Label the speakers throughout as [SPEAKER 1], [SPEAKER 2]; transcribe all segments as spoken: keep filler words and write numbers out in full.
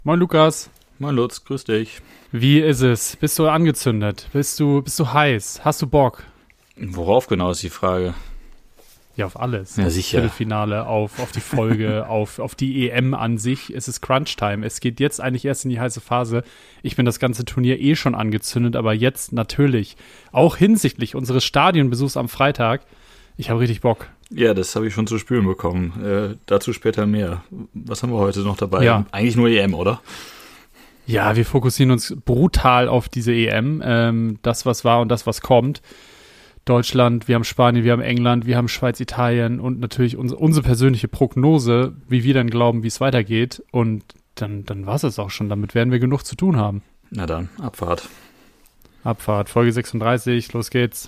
[SPEAKER 1] Moin Lukas.
[SPEAKER 2] Moin Lutz, grüß dich.
[SPEAKER 1] Wie ist es? Bist du angezündet? Bist du, bist du heiß? Hast du Bock?
[SPEAKER 2] Worauf genau ist die Frage?
[SPEAKER 1] Ja, auf alles.
[SPEAKER 2] Ja,
[SPEAKER 1] auf
[SPEAKER 2] sicher.
[SPEAKER 1] Das Viertelfinale, auf, auf die Folge, auf, auf die E M an sich. Es ist Crunch-Time. Es geht jetzt eigentlich erst in die heiße Phase. Ich bin das ganze Turnier eh schon angezündet, aber jetzt natürlich, auch hinsichtlich unseres Stadionbesuchs am Freitag, ich habe richtig Bock.
[SPEAKER 2] Ja, das habe ich schon zu spüren bekommen. Äh, dazu später mehr. Was haben wir heute noch dabei?
[SPEAKER 1] Ja.
[SPEAKER 2] Eigentlich nur E M, oder?
[SPEAKER 1] Ja, wir fokussieren uns brutal auf diese E M. Ähm, das, was war und das, was kommt. Deutschland, wir haben Spanien, wir haben England, wir haben Schweiz, Italien und natürlich uns, unsere persönliche Prognose, wie wir dann glauben, wie es weitergeht. Und dann, dann war es es auch schon. Damit werden wir genug zu tun haben.
[SPEAKER 2] Na dann, Abfahrt.
[SPEAKER 1] Abfahrt, Folge sechsunddreißig, los geht's.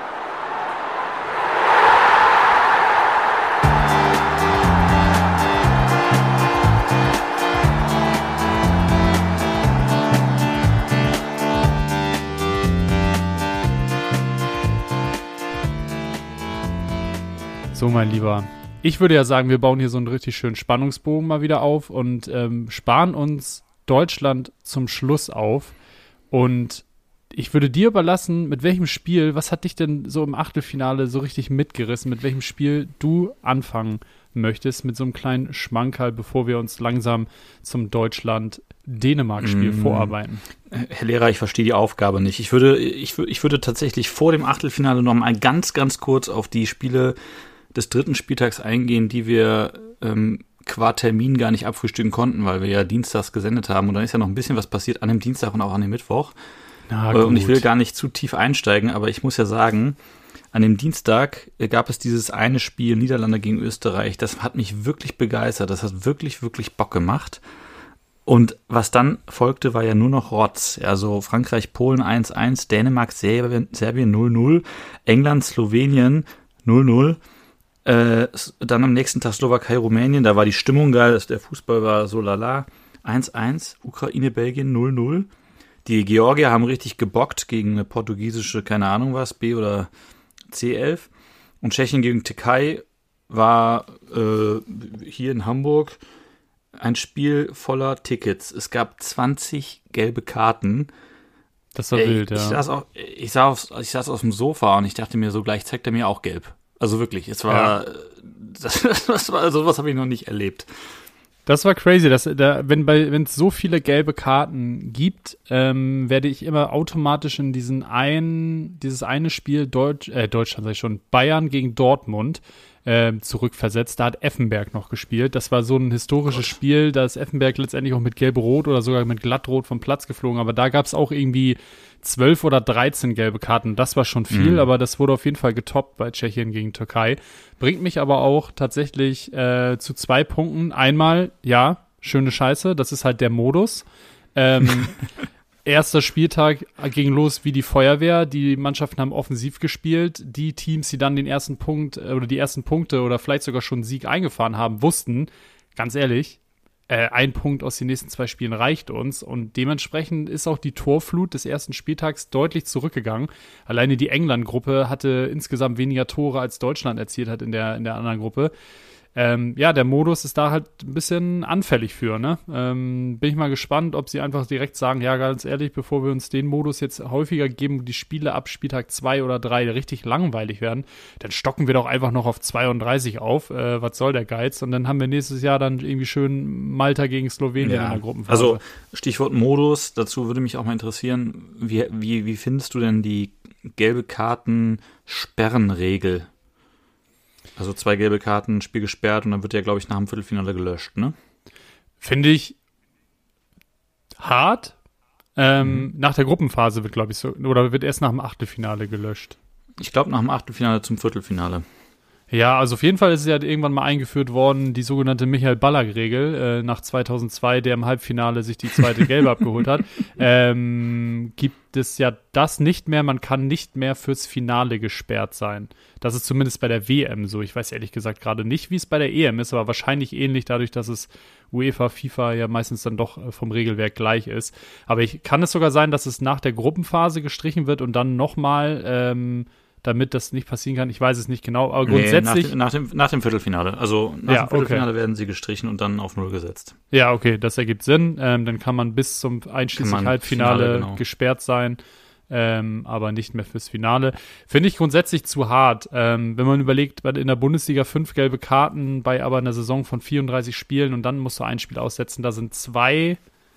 [SPEAKER 1] So, mein Lieber, ich würde ja sagen, wir bauen hier so einen richtig schönen Spannungsbogen mal wieder auf und ähm, sparen uns Deutschland zum Schluss auf. Und ich würde dir überlassen, mit welchem Spiel, was hat dich denn so im Achtelfinale so richtig mitgerissen, mit welchem Spiel du anfangen möchtest, mit so einem kleinen Schmankerl, bevor wir uns langsam zum Deutschland-Dänemark-Spiel mm. vorarbeiten.
[SPEAKER 2] Herr Lehrer, ich verstehe die Aufgabe nicht. Ich würde, ich, ich würde tatsächlich vor dem Achtelfinale noch mal ganz, ganz kurz auf die Spiele des dritten Spieltags eingehen, die wir ähm, qua Termin gar nicht abfrühstücken konnten, weil wir ja dienstags gesendet haben. Und dann ist ja noch ein bisschen was passiert an dem Dienstag und auch an dem Mittwoch.
[SPEAKER 1] Na,
[SPEAKER 2] äh, und ich will gar nicht zu tief einsteigen, aber ich muss ja sagen, an dem Dienstag gab es dieses eine Spiel, Niederlande gegen Österreich, das hat mich wirklich begeistert. Das hat wirklich, wirklich Bock gemacht. Und was dann folgte, war ja nur noch Rotz. Also Frankreich, Polen eins eins, Dänemark, Serbien, Serbien null null, England, Slowenien null null. Äh, dann am nächsten Tag Slowakei, Rumänien, da war die Stimmung geil, der Fußball war so lala. eins eins, Ukraine, Belgien null null. Die Georgier haben richtig gebockt gegen eine portugiesische, keine Ahnung was, B oder C elf. Und Tschechien gegen Türkei war äh, hier in Hamburg ein Spiel voller Tickets. Es gab zwanzig gelbe Karten.
[SPEAKER 1] Das war
[SPEAKER 2] Ey,
[SPEAKER 1] wild, ja.
[SPEAKER 2] Ich saß, auf, ich, saß auf, ich saß auf dem Sofa und ich dachte mir so, gleich zeigt er mir auch gelb. Also wirklich, es war, ja. das, das war, sowas habe ich noch nicht erlebt.
[SPEAKER 1] Das war crazy, dass da, wenn bei, wenn es so viele gelbe Karten gibt, ähm, werde ich immer automatisch in diesen einen, dieses eine Spiel Deutsch, äh, Deutschland sag ich schon, Bayern gegen Dortmund äh, zurückversetzt. Da hat Effenberg noch gespielt. Das war so ein historisches Gott. Spiel, da ist Effenberg letztendlich auch mit Gelb-Rot oder sogar mit Glattrot vom Platz geflogen. Aber da gab es auch irgendwie zwölf oder dreizehn gelbe Karten. Das war schon viel, mhm. aber das wurde auf jeden Fall getoppt bei Tschechien gegen Türkei. Bringt mich aber auch tatsächlich äh, zu zwei Punkten. Einmal, ja, schöne Scheiße, das ist halt der Modus. Ähm, erster Spieltag ging los wie die Feuerwehr. Die Mannschaften haben offensiv gespielt. Die Teams, die dann den ersten Punkt äh, oder die ersten Punkte oder vielleicht sogar schon einen Sieg eingefahren haben, wussten, ganz ehrlich, Äh, ein Punkt aus den nächsten zwei Spielen reicht uns und dementsprechend ist auch die Torflut des ersten Spieltags deutlich zurückgegangen. Alleine die England-Gruppe hatte insgesamt weniger Tore, als Deutschland erzielt hat in der, in der anderen Gruppe. Ähm, ja, der Modus ist da halt ein bisschen anfällig für, ne? Ähm, bin ich mal gespannt, ob sie einfach direkt sagen, ja, ganz ehrlich, bevor wir uns den Modus jetzt häufiger geben, die Spiele ab Spieltag zwei oder drei richtig langweilig werden, dann stocken wir doch einfach noch auf zweiunddreißig auf. Äh, was soll der Geiz? Und dann haben wir nächstes Jahr dann irgendwie schön Malta gegen Slowenien
[SPEAKER 2] ja.
[SPEAKER 1] in der Gruppenphase.
[SPEAKER 2] Also Stichwort Modus, dazu würde mich auch mal interessieren, wie, wie, wie findest du denn die gelbe Karten-Sperrenregel? Also zwei gelbe Karten, Spiel gesperrt und dann wird der, glaube ich, nach dem Viertelfinale gelöscht, ne?
[SPEAKER 1] Finde ich hart. Ähm, mhm. Nach der Gruppenphase wird, glaube ich, so, oder wird erst nach dem Achtelfinale gelöscht.
[SPEAKER 2] Ich glaube, nach dem Achtelfinale zum Viertelfinale.
[SPEAKER 1] Ja, also auf jeden Fall ist es ja irgendwann mal eingeführt worden, die sogenannte Michael-Ballack-Regel äh, nach zweitausendzwei, der im Halbfinale sich die zweite Gelbe abgeholt hat. Ähm, gibt es ja das nicht mehr, man kann nicht mehr fürs Finale gesperrt sein. Das ist zumindest bei der W M so. Ich weiß ehrlich gesagt gerade nicht, wie es bei der E M ist, aber wahrscheinlich ähnlich dadurch, dass es UEFA, FIFA ja meistens dann doch vom Regelwerk gleich ist. Aber ich kann es sogar sein, dass es nach der Gruppenphase gestrichen wird und dann nochmal ähm, damit das nicht passieren kann. Ich weiß es nicht genau, aber
[SPEAKER 2] Nee,
[SPEAKER 1] grundsätzlich.
[SPEAKER 2] nach, dem, nach, dem, nach dem Viertelfinale. Also nach
[SPEAKER 1] Ja,
[SPEAKER 2] dem Viertelfinale
[SPEAKER 1] okay.
[SPEAKER 2] werden sie gestrichen und dann auf Null gesetzt.
[SPEAKER 1] Ja, okay, das ergibt Sinn. Ähm, dann kann man bis zum einschließlich
[SPEAKER 2] Kann man
[SPEAKER 1] Halbfinale
[SPEAKER 2] Finale, genau.
[SPEAKER 1] gesperrt sein, ähm, aber nicht mehr fürs Finale. Finde ich grundsätzlich zu hart. Ähm, wenn man überlegt, in der Bundesliga fünf gelbe Karten bei aber einer Saison von vierunddreißig Spielen und dann musst du ein Spiel aussetzen, da sind zwei.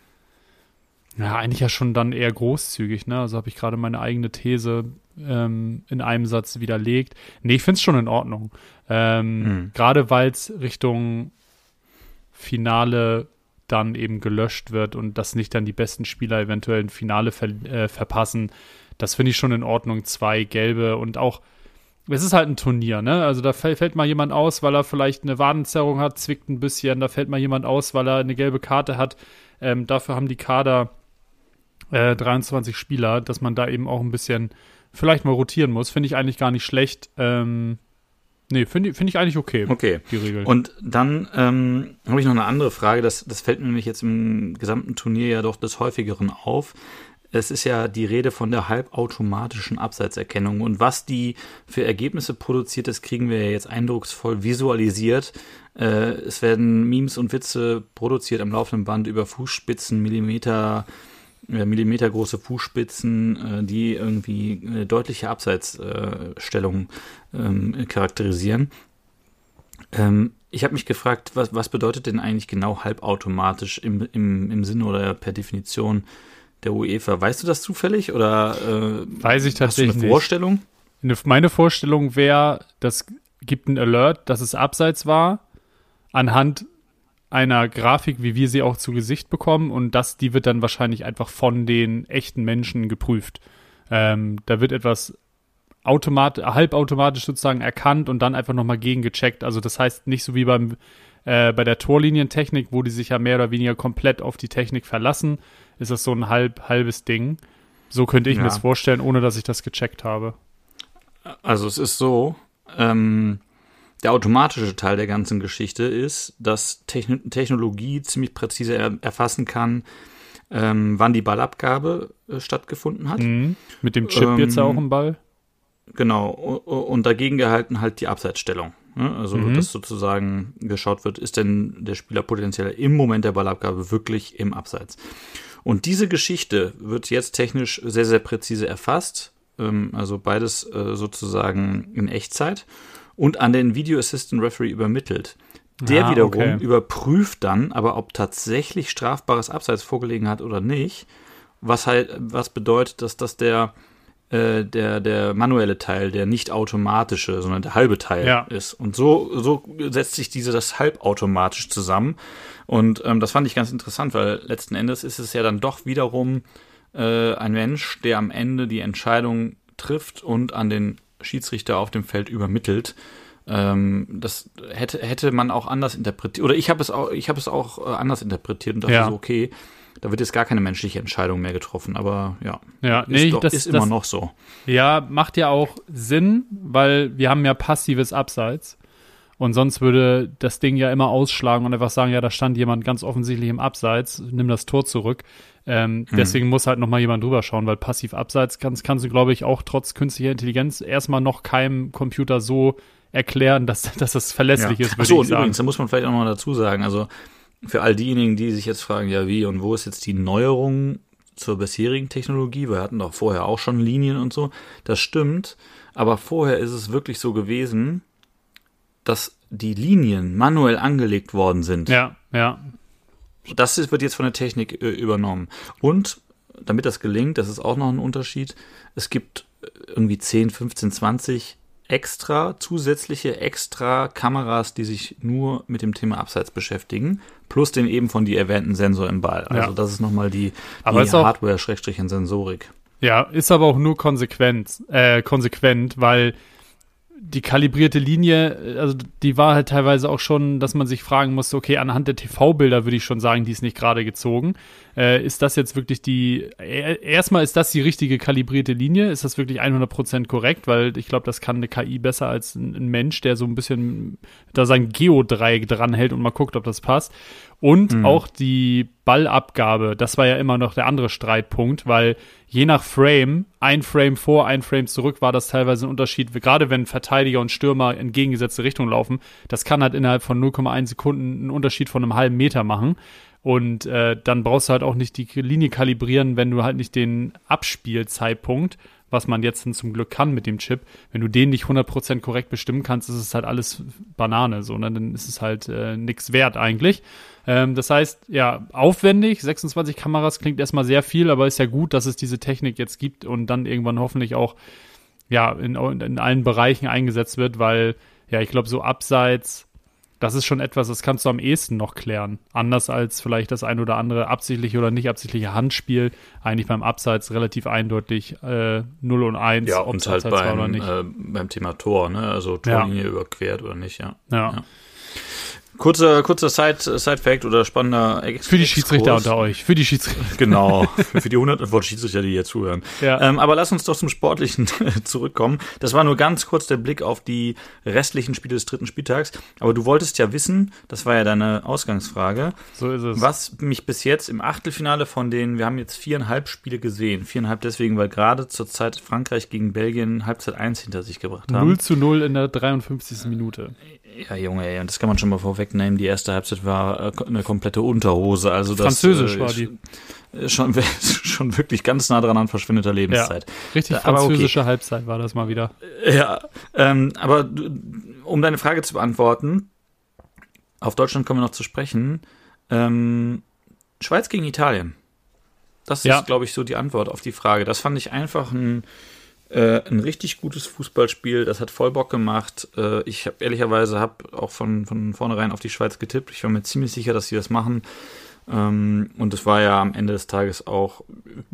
[SPEAKER 1] Ja, eigentlich ja schon dann eher großzügig, ne? Also habe ich gerade meine eigene These ähm, in einem Satz widerlegt. Nee, ich finde es schon in Ordnung. Ähm,
[SPEAKER 2] Mhm.
[SPEAKER 1] Gerade weil es Richtung Finale dann eben gelöscht wird und dass nicht dann die besten Spieler eventuell ein Finale ver äh, verpassen. Das finde ich schon in Ordnung. Zwei gelbe und auch, es ist halt ein Turnier, ne? Also da fällt, fällt mal jemand aus, weil er vielleicht eine Wadenzerrung hat, zwickt ein bisschen. Da fällt mal jemand aus, weil er eine gelbe Karte hat. Ähm, dafür haben die Kader äh, dreiundzwanzig Spieler, dass man da eben auch ein bisschen vielleicht mal rotieren muss. Finde ich eigentlich gar nicht schlecht. Ähm, nee, finde find ich eigentlich okay,
[SPEAKER 2] Okay.
[SPEAKER 1] die Regel.
[SPEAKER 2] Und dann ähm, habe ich noch eine andere Frage. Das, das fällt mir nämlich jetzt im gesamten Turnier ja doch des Häufigeren auf. Es ist ja die Rede von der halbautomatischen Abseitserkennung. Und was die für Ergebnisse produziert, das kriegen wir ja jetzt eindrucksvoll visualisiert. Äh, es werden Memes und Witze produziert am laufenden Band über Fußspitzen, Millimeter, äh, millimetergroße Fußspitzen, äh, die irgendwie eine deutliche Abseitsstellung äh, ähm, charakterisieren. Ähm, ich habe mich gefragt, was, was bedeutet denn eigentlich genau halbautomatisch im, im, im Sinne oder per Definition der UEFA? Weißt du das zufällig oder äh,
[SPEAKER 1] Weiß ich tatsächlich
[SPEAKER 2] hast du eine Vorstellung?
[SPEAKER 1] nicht. Meine Vorstellung wäre, das gibt ein Alert, dass es abseits war, anhand einer Grafik, wie wir sie auch zu Gesicht bekommen, und das, die wird dann wahrscheinlich einfach von den echten Menschen geprüft. Ähm, da wird etwas automat halbautomatisch sozusagen erkannt und dann einfach nochmal gegengecheckt. Also das heißt nicht so wie beim äh, bei der Torlinientechnik, wo die sich ja mehr oder weniger komplett auf die Technik verlassen, ist das so ein halb halbes Ding. So könnte ich
[SPEAKER 2] Ja.
[SPEAKER 1] mir das vorstellen, ohne dass ich das gecheckt habe.
[SPEAKER 2] Also es ist so, ähm, der automatische Teil der ganzen Geschichte ist, dass Techn- Technologie ziemlich präzise er- erfassen kann, ähm, wann die Ballabgabe äh, stattgefunden hat.
[SPEAKER 1] Mhm. Mit dem Chip
[SPEAKER 2] Ähm,
[SPEAKER 1] jetzt ja auch im Ball.
[SPEAKER 2] Genau, u- u- und dagegen gehalten halt die Abseitsstellung. Ne? Also,
[SPEAKER 1] Mhm.
[SPEAKER 2] dass sozusagen geschaut wird, ist denn der Spieler potenziell im Moment der Ballabgabe wirklich im Abseits. Und diese Geschichte wird jetzt technisch sehr, sehr präzise erfasst. Ähm, also beides äh, sozusagen in Echtzeit und an den Video Assistant Referee übermittelt. Der
[SPEAKER 1] Ah,
[SPEAKER 2] wiederum
[SPEAKER 1] okay.
[SPEAKER 2] überprüft dann aber, ob tatsächlich strafbares Abseits vorgelegen hat oder nicht. Was halt, was bedeutet, dass das der äh, der, der manuelle Teil, der nicht automatische, sondern der halbe Teil
[SPEAKER 1] Ja.
[SPEAKER 2] ist. Und so, so setzt sich diese das halbautomatisch zusammen. Und ähm, das fand ich ganz interessant, weil letzten Endes ist es ja dann doch wiederum äh, ein Mensch, der am Ende die Entscheidung trifft und an den Schiedsrichter auf dem Feld übermittelt. Ähm, das hätte, hätte man auch anders interpretiert. Oder ich habe es auch, ich habe es auch äh, anders interpretiert und dachte
[SPEAKER 1] Ja.
[SPEAKER 2] so, okay, da wird jetzt gar keine menschliche Entscheidung mehr getroffen. Aber ja,
[SPEAKER 1] Ja,
[SPEAKER 2] ist,
[SPEAKER 1] nee,
[SPEAKER 2] doch,
[SPEAKER 1] das
[SPEAKER 2] ist immer
[SPEAKER 1] das,
[SPEAKER 2] noch so.
[SPEAKER 1] Ja, macht ja auch Sinn, weil wir haben ja passives Abseits. Und sonst würde das Ding ja immer ausschlagen und einfach sagen, ja, da stand jemand ganz offensichtlich im Abseits, nimm das Tor zurück. Ähm,
[SPEAKER 2] Hm.
[SPEAKER 1] Deswegen muss halt nochmal jemand drüber schauen, weil passiv Abseits kannst, kannst du, glaube ich, auch trotz künstlicher Intelligenz erstmal noch keinem Computer so erklären, dass, dass das verlässlich ist, würde
[SPEAKER 2] Achso,
[SPEAKER 1] ich
[SPEAKER 2] und
[SPEAKER 1] sagen.
[SPEAKER 2] übrigens, da muss man vielleicht auch noch dazu sagen, also für all diejenigen, die sich jetzt fragen, ja wie und wo ist jetzt die Neuerung zur bisherigen Technologie, wir hatten doch vorher auch schon Linien und so, das stimmt, aber vorher ist es wirklich so gewesen, dass die Linien manuell angelegt worden sind.
[SPEAKER 1] Ja, ja.
[SPEAKER 2] Das ist, wird jetzt von der Technik äh, übernommen. Und damit das gelingt, das ist auch noch ein Unterschied, es gibt äh, irgendwie zehn, fünfzehn, zwanzig extra, zusätzliche extra Kameras, die sich nur mit dem Thema Abseits beschäftigen, plus den eben von dir erwähnten Sensor im Ball. Also
[SPEAKER 1] Ja.
[SPEAKER 2] das ist nochmal die,
[SPEAKER 1] Aber
[SPEAKER 2] die
[SPEAKER 1] ist auch-
[SPEAKER 2] Hardware-Sensorik.
[SPEAKER 1] Ja, ist aber auch nur konsequent, äh, konsequent, weil die kalibrierte Linie, also die war halt teilweise auch schon, dass man sich fragen musste, okay, anhand der T V-Bilder würde ich schon sagen, die ist nicht gerade gezogen. Äh, ist das jetzt wirklich die, äh, erstmal ist das die richtige kalibrierte Linie? Ist das wirklich hundert Prozent korrekt? Weil ich glaube, das kann eine K I besser als ein, ein Mensch, der so ein bisschen da sein Geodreieck dranhält und mal guckt, ob das passt. Und
[SPEAKER 2] Mhm.
[SPEAKER 1] auch die Ballabgabe, das war ja immer noch der andere Streitpunkt, weil je nach Frame, ein Frame vor, ein Frame zurück, war das teilweise ein Unterschied. Gerade wenn Verteidiger und Stürmer in entgegengesetzte Richtung laufen, das kann halt innerhalb von null Komma eins Sekunden einen Unterschied von einem halben Meter machen. Und äh, dann brauchst du halt auch nicht die Linie kalibrieren, wenn du halt nicht den Abspielzeitpunkt, was man jetzt dann zum Glück kann mit dem Chip, wenn du den nicht hundert Prozent korrekt bestimmen kannst, ist es halt alles Banane, so, ne? Dann ist es halt äh, nichts wert eigentlich. Ähm, das heißt, ja, aufwendig, sechsundzwanzig Kameras klingt erstmal sehr viel, aber ist ja gut, dass es diese Technik jetzt gibt und dann irgendwann hoffentlich auch ja in, in allen Bereichen eingesetzt wird, weil, ja, ich glaube, so abseits, das ist schon etwas, das kannst du am ehesten noch klären. Anders als vielleicht das ein oder andere absichtliche oder nicht absichtliche Handspiel. Eigentlich beim Abseits relativ eindeutig äh, null und eins.
[SPEAKER 2] Ja, und halt beim, äh, beim Thema Tor, ne? Also Torlinie ja. überquert oder nicht, ja.
[SPEAKER 1] Ja.
[SPEAKER 2] ja. Kurzer, kurzer Side, Side-Fact oder spannender
[SPEAKER 1] Ex- Für die Schiedsrichter unter euch. Für die Schiedsrichter.
[SPEAKER 2] Genau. Für die hundert Schiedsrichter, die hier zuhören.
[SPEAKER 1] Ja.
[SPEAKER 2] Ähm, aber lass uns doch zum Sportlichen zurückkommen. Das war nur ganz kurz der Blick auf die restlichen Spiele des dritten Spieltags. Aber du wolltest ja wissen, das war ja deine Ausgangsfrage.
[SPEAKER 1] So ist es.
[SPEAKER 2] Was mich bis jetzt im Achtelfinale von denen, wir haben jetzt viereinhalb Spiele gesehen. Viereinhalb deswegen, weil gerade zur Zeit Frankreich gegen Belgien Halbzeit eins hinter sich gebracht haben.
[SPEAKER 1] null zu null in der dreiundfünfzigsten Minute.
[SPEAKER 2] Ja, Junge, ey, und das kann man schon mal vorwegnehmen. Die erste Halbzeit war äh, eine komplette Unterhose. Also das,
[SPEAKER 1] Französisch
[SPEAKER 2] äh,
[SPEAKER 1] war die.
[SPEAKER 2] Schon, schon wirklich ganz nah dran an verschwindeter Lebenszeit.
[SPEAKER 1] Ja, richtig französische okay. Halbzeit war das mal wieder.
[SPEAKER 2] Ja, ähm, aber um deine Frage zu beantworten, auf Deutschland kommen wir noch zu sprechen. Ähm, Schweiz gegen Italien. Das
[SPEAKER 1] ja.
[SPEAKER 2] ist, glaube ich, so die Antwort auf die Frage. Das fand ich einfach ein Äh, ein richtig gutes Fußballspiel, das hat voll Bock gemacht. Äh, ich habe ehrlicherweise hab auch von, von vornherein auf die Schweiz getippt. Ich war mir ziemlich sicher, dass sie das machen. Ähm, und es war ja am Ende des Tages auch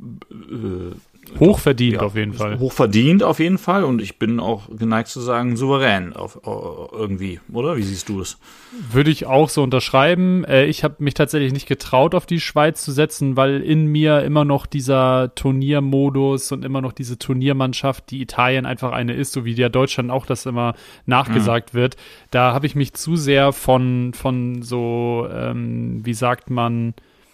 [SPEAKER 2] äh,
[SPEAKER 1] hochverdient
[SPEAKER 2] ja,
[SPEAKER 1] auf jeden Fall.
[SPEAKER 2] Hochverdient auf jeden Fall und ich bin auch geneigt zu sagen, souverän auf, auf irgendwie, oder? Wie siehst du es?
[SPEAKER 1] Würde ich auch so unterschreiben. Äh, ich habe mich tatsächlich nicht getraut, auf die Schweiz zu setzen, weil in mir immer noch dieser Turniermodus und immer noch diese Turniermannschaft, die Italien einfach eine ist, so wie der Deutschland auch das immer nachgesagt mhm. wird. Da habe ich mich zu sehr von, von so, ähm, wie sagt man,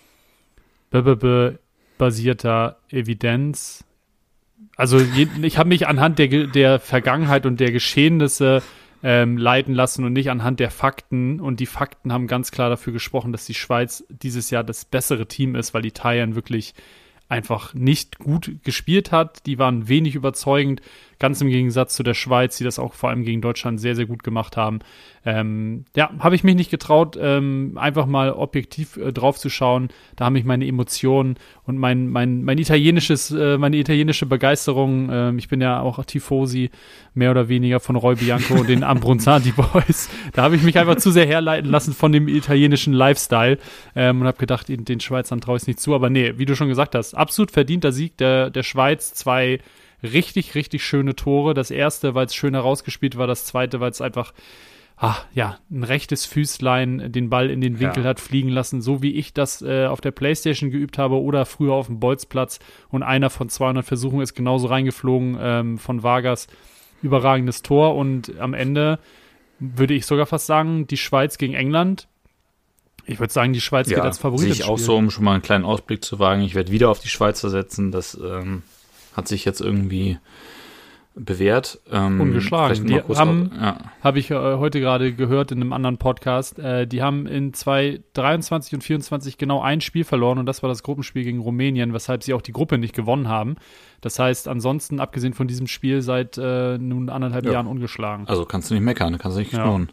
[SPEAKER 1] b -b -b basierter Evidenz. Also je, ich habe mich anhand der, der Vergangenheit und der Geschehnisse ähm, leiten lassen und nicht anhand der Fakten. Und die Fakten haben ganz klar dafür gesprochen, dass die Schweiz dieses Jahr das bessere Team ist, weil Italien wirklich einfach nicht gut gespielt hat. Die waren wenig überzeugend, ganz im Gegensatz zu der Schweiz, die das auch vor allem gegen Deutschland sehr, sehr gut gemacht haben. Ähm, ja, habe ich mich nicht getraut, ähm, einfach mal objektiv äh, drauf zu schauen. Da haben mich meine Emotionen und mein, mein, mein italienisches, äh, meine italienische Begeisterung, äh, ich bin ja auch Tifosi, mehr oder weniger von Roy Bianco und den Ambronzati Boys. Da habe ich mich einfach zu sehr herleiten lassen von dem italienischen Lifestyle ähm, und habe gedacht, den, den Schweizern traue ich es nicht zu. Aber nee, wie du schon gesagt hast, absolut verdienter Sieg der, der Schweiz. Zwei richtig, richtig schöne Tore. Das erste, weil es schön herausgespielt war. Das zweite, weil es einfach, ach, ja, ein rechtes Füßlein den Ball in den Winkel ja. hat fliegen lassen, so wie ich das äh, auf der Playstation geübt habe oder früher auf dem Bolzplatz. Und einer von zweihundert Versuchen ist genauso reingeflogen ähm, von Vargas. Überragendes Tor. Und am Ende würde ich sogar fast sagen, die Schweiz gegen England. Ich würde sagen, die Schweiz
[SPEAKER 2] ja,
[SPEAKER 1] geht als Favorit.
[SPEAKER 2] Sehe ich auch so, um schon mal einen kleinen Ausblick zu wagen. Ich werde wieder auf die Schweizer setzen. Das ähm, hat sich jetzt irgendwie bewährt. Ähm,
[SPEAKER 1] Ungeschlagen. Die haben,
[SPEAKER 2] ja.
[SPEAKER 1] habe ich äh, heute gerade gehört in einem anderen Podcast, äh, die haben in zwanzig dreiundzwanzig und vierundzwanzig genau ein Spiel verloren und das war das Gruppenspiel gegen Rumänien, weshalb sie auch die Gruppe nicht gewonnen haben. Das heißt, ansonsten, abgesehen von diesem Spiel, seit äh, nun anderthalb
[SPEAKER 2] ja.
[SPEAKER 1] Jahren ungeschlagen.
[SPEAKER 2] Also kannst du nicht meckern, kannst du nicht
[SPEAKER 1] ja.
[SPEAKER 2] knurren.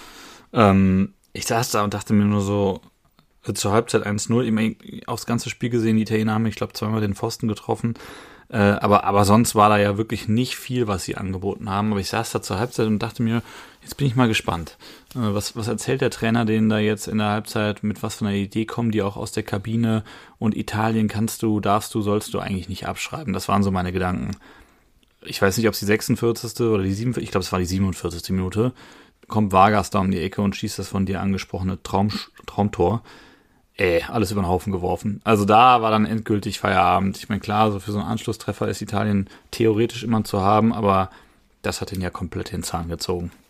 [SPEAKER 2] Ähm, ich saß da und dachte mir nur so, zur Halbzeit eins null, immer aufs ganze Spiel gesehen, die Italiener haben, ich glaube, zweimal den Pfosten getroffen. Äh, aber, aber sonst war da ja wirklich nicht viel, was sie angeboten haben. Aber ich saß da zur Halbzeit und dachte mir, jetzt bin ich mal gespannt. Äh, was, was erzählt der Trainer denen da jetzt in der Halbzeit, mit was für einer Idee kommen die auch aus der Kabine? Und Italien kannst du, darfst du, sollst du eigentlich nicht abschreiben. Das waren so meine Gedanken. Ich weiß nicht, ob es die sechsundvierzigste oder die siebenundvierzigste, ich glaube, es war die siebenundvierzigste Minute, kommt Vargas da um die Ecke und schießt das von dir angesprochene Traum, Traumtor. Ey, alles über den Haufen geworfen. Also da war dann endgültig Feierabend. Ich meine, klar, so für so einen Anschlusstreffer ist Italien theoretisch immer zu haben, aber das hat ihn ja komplett den Zahn gezogen.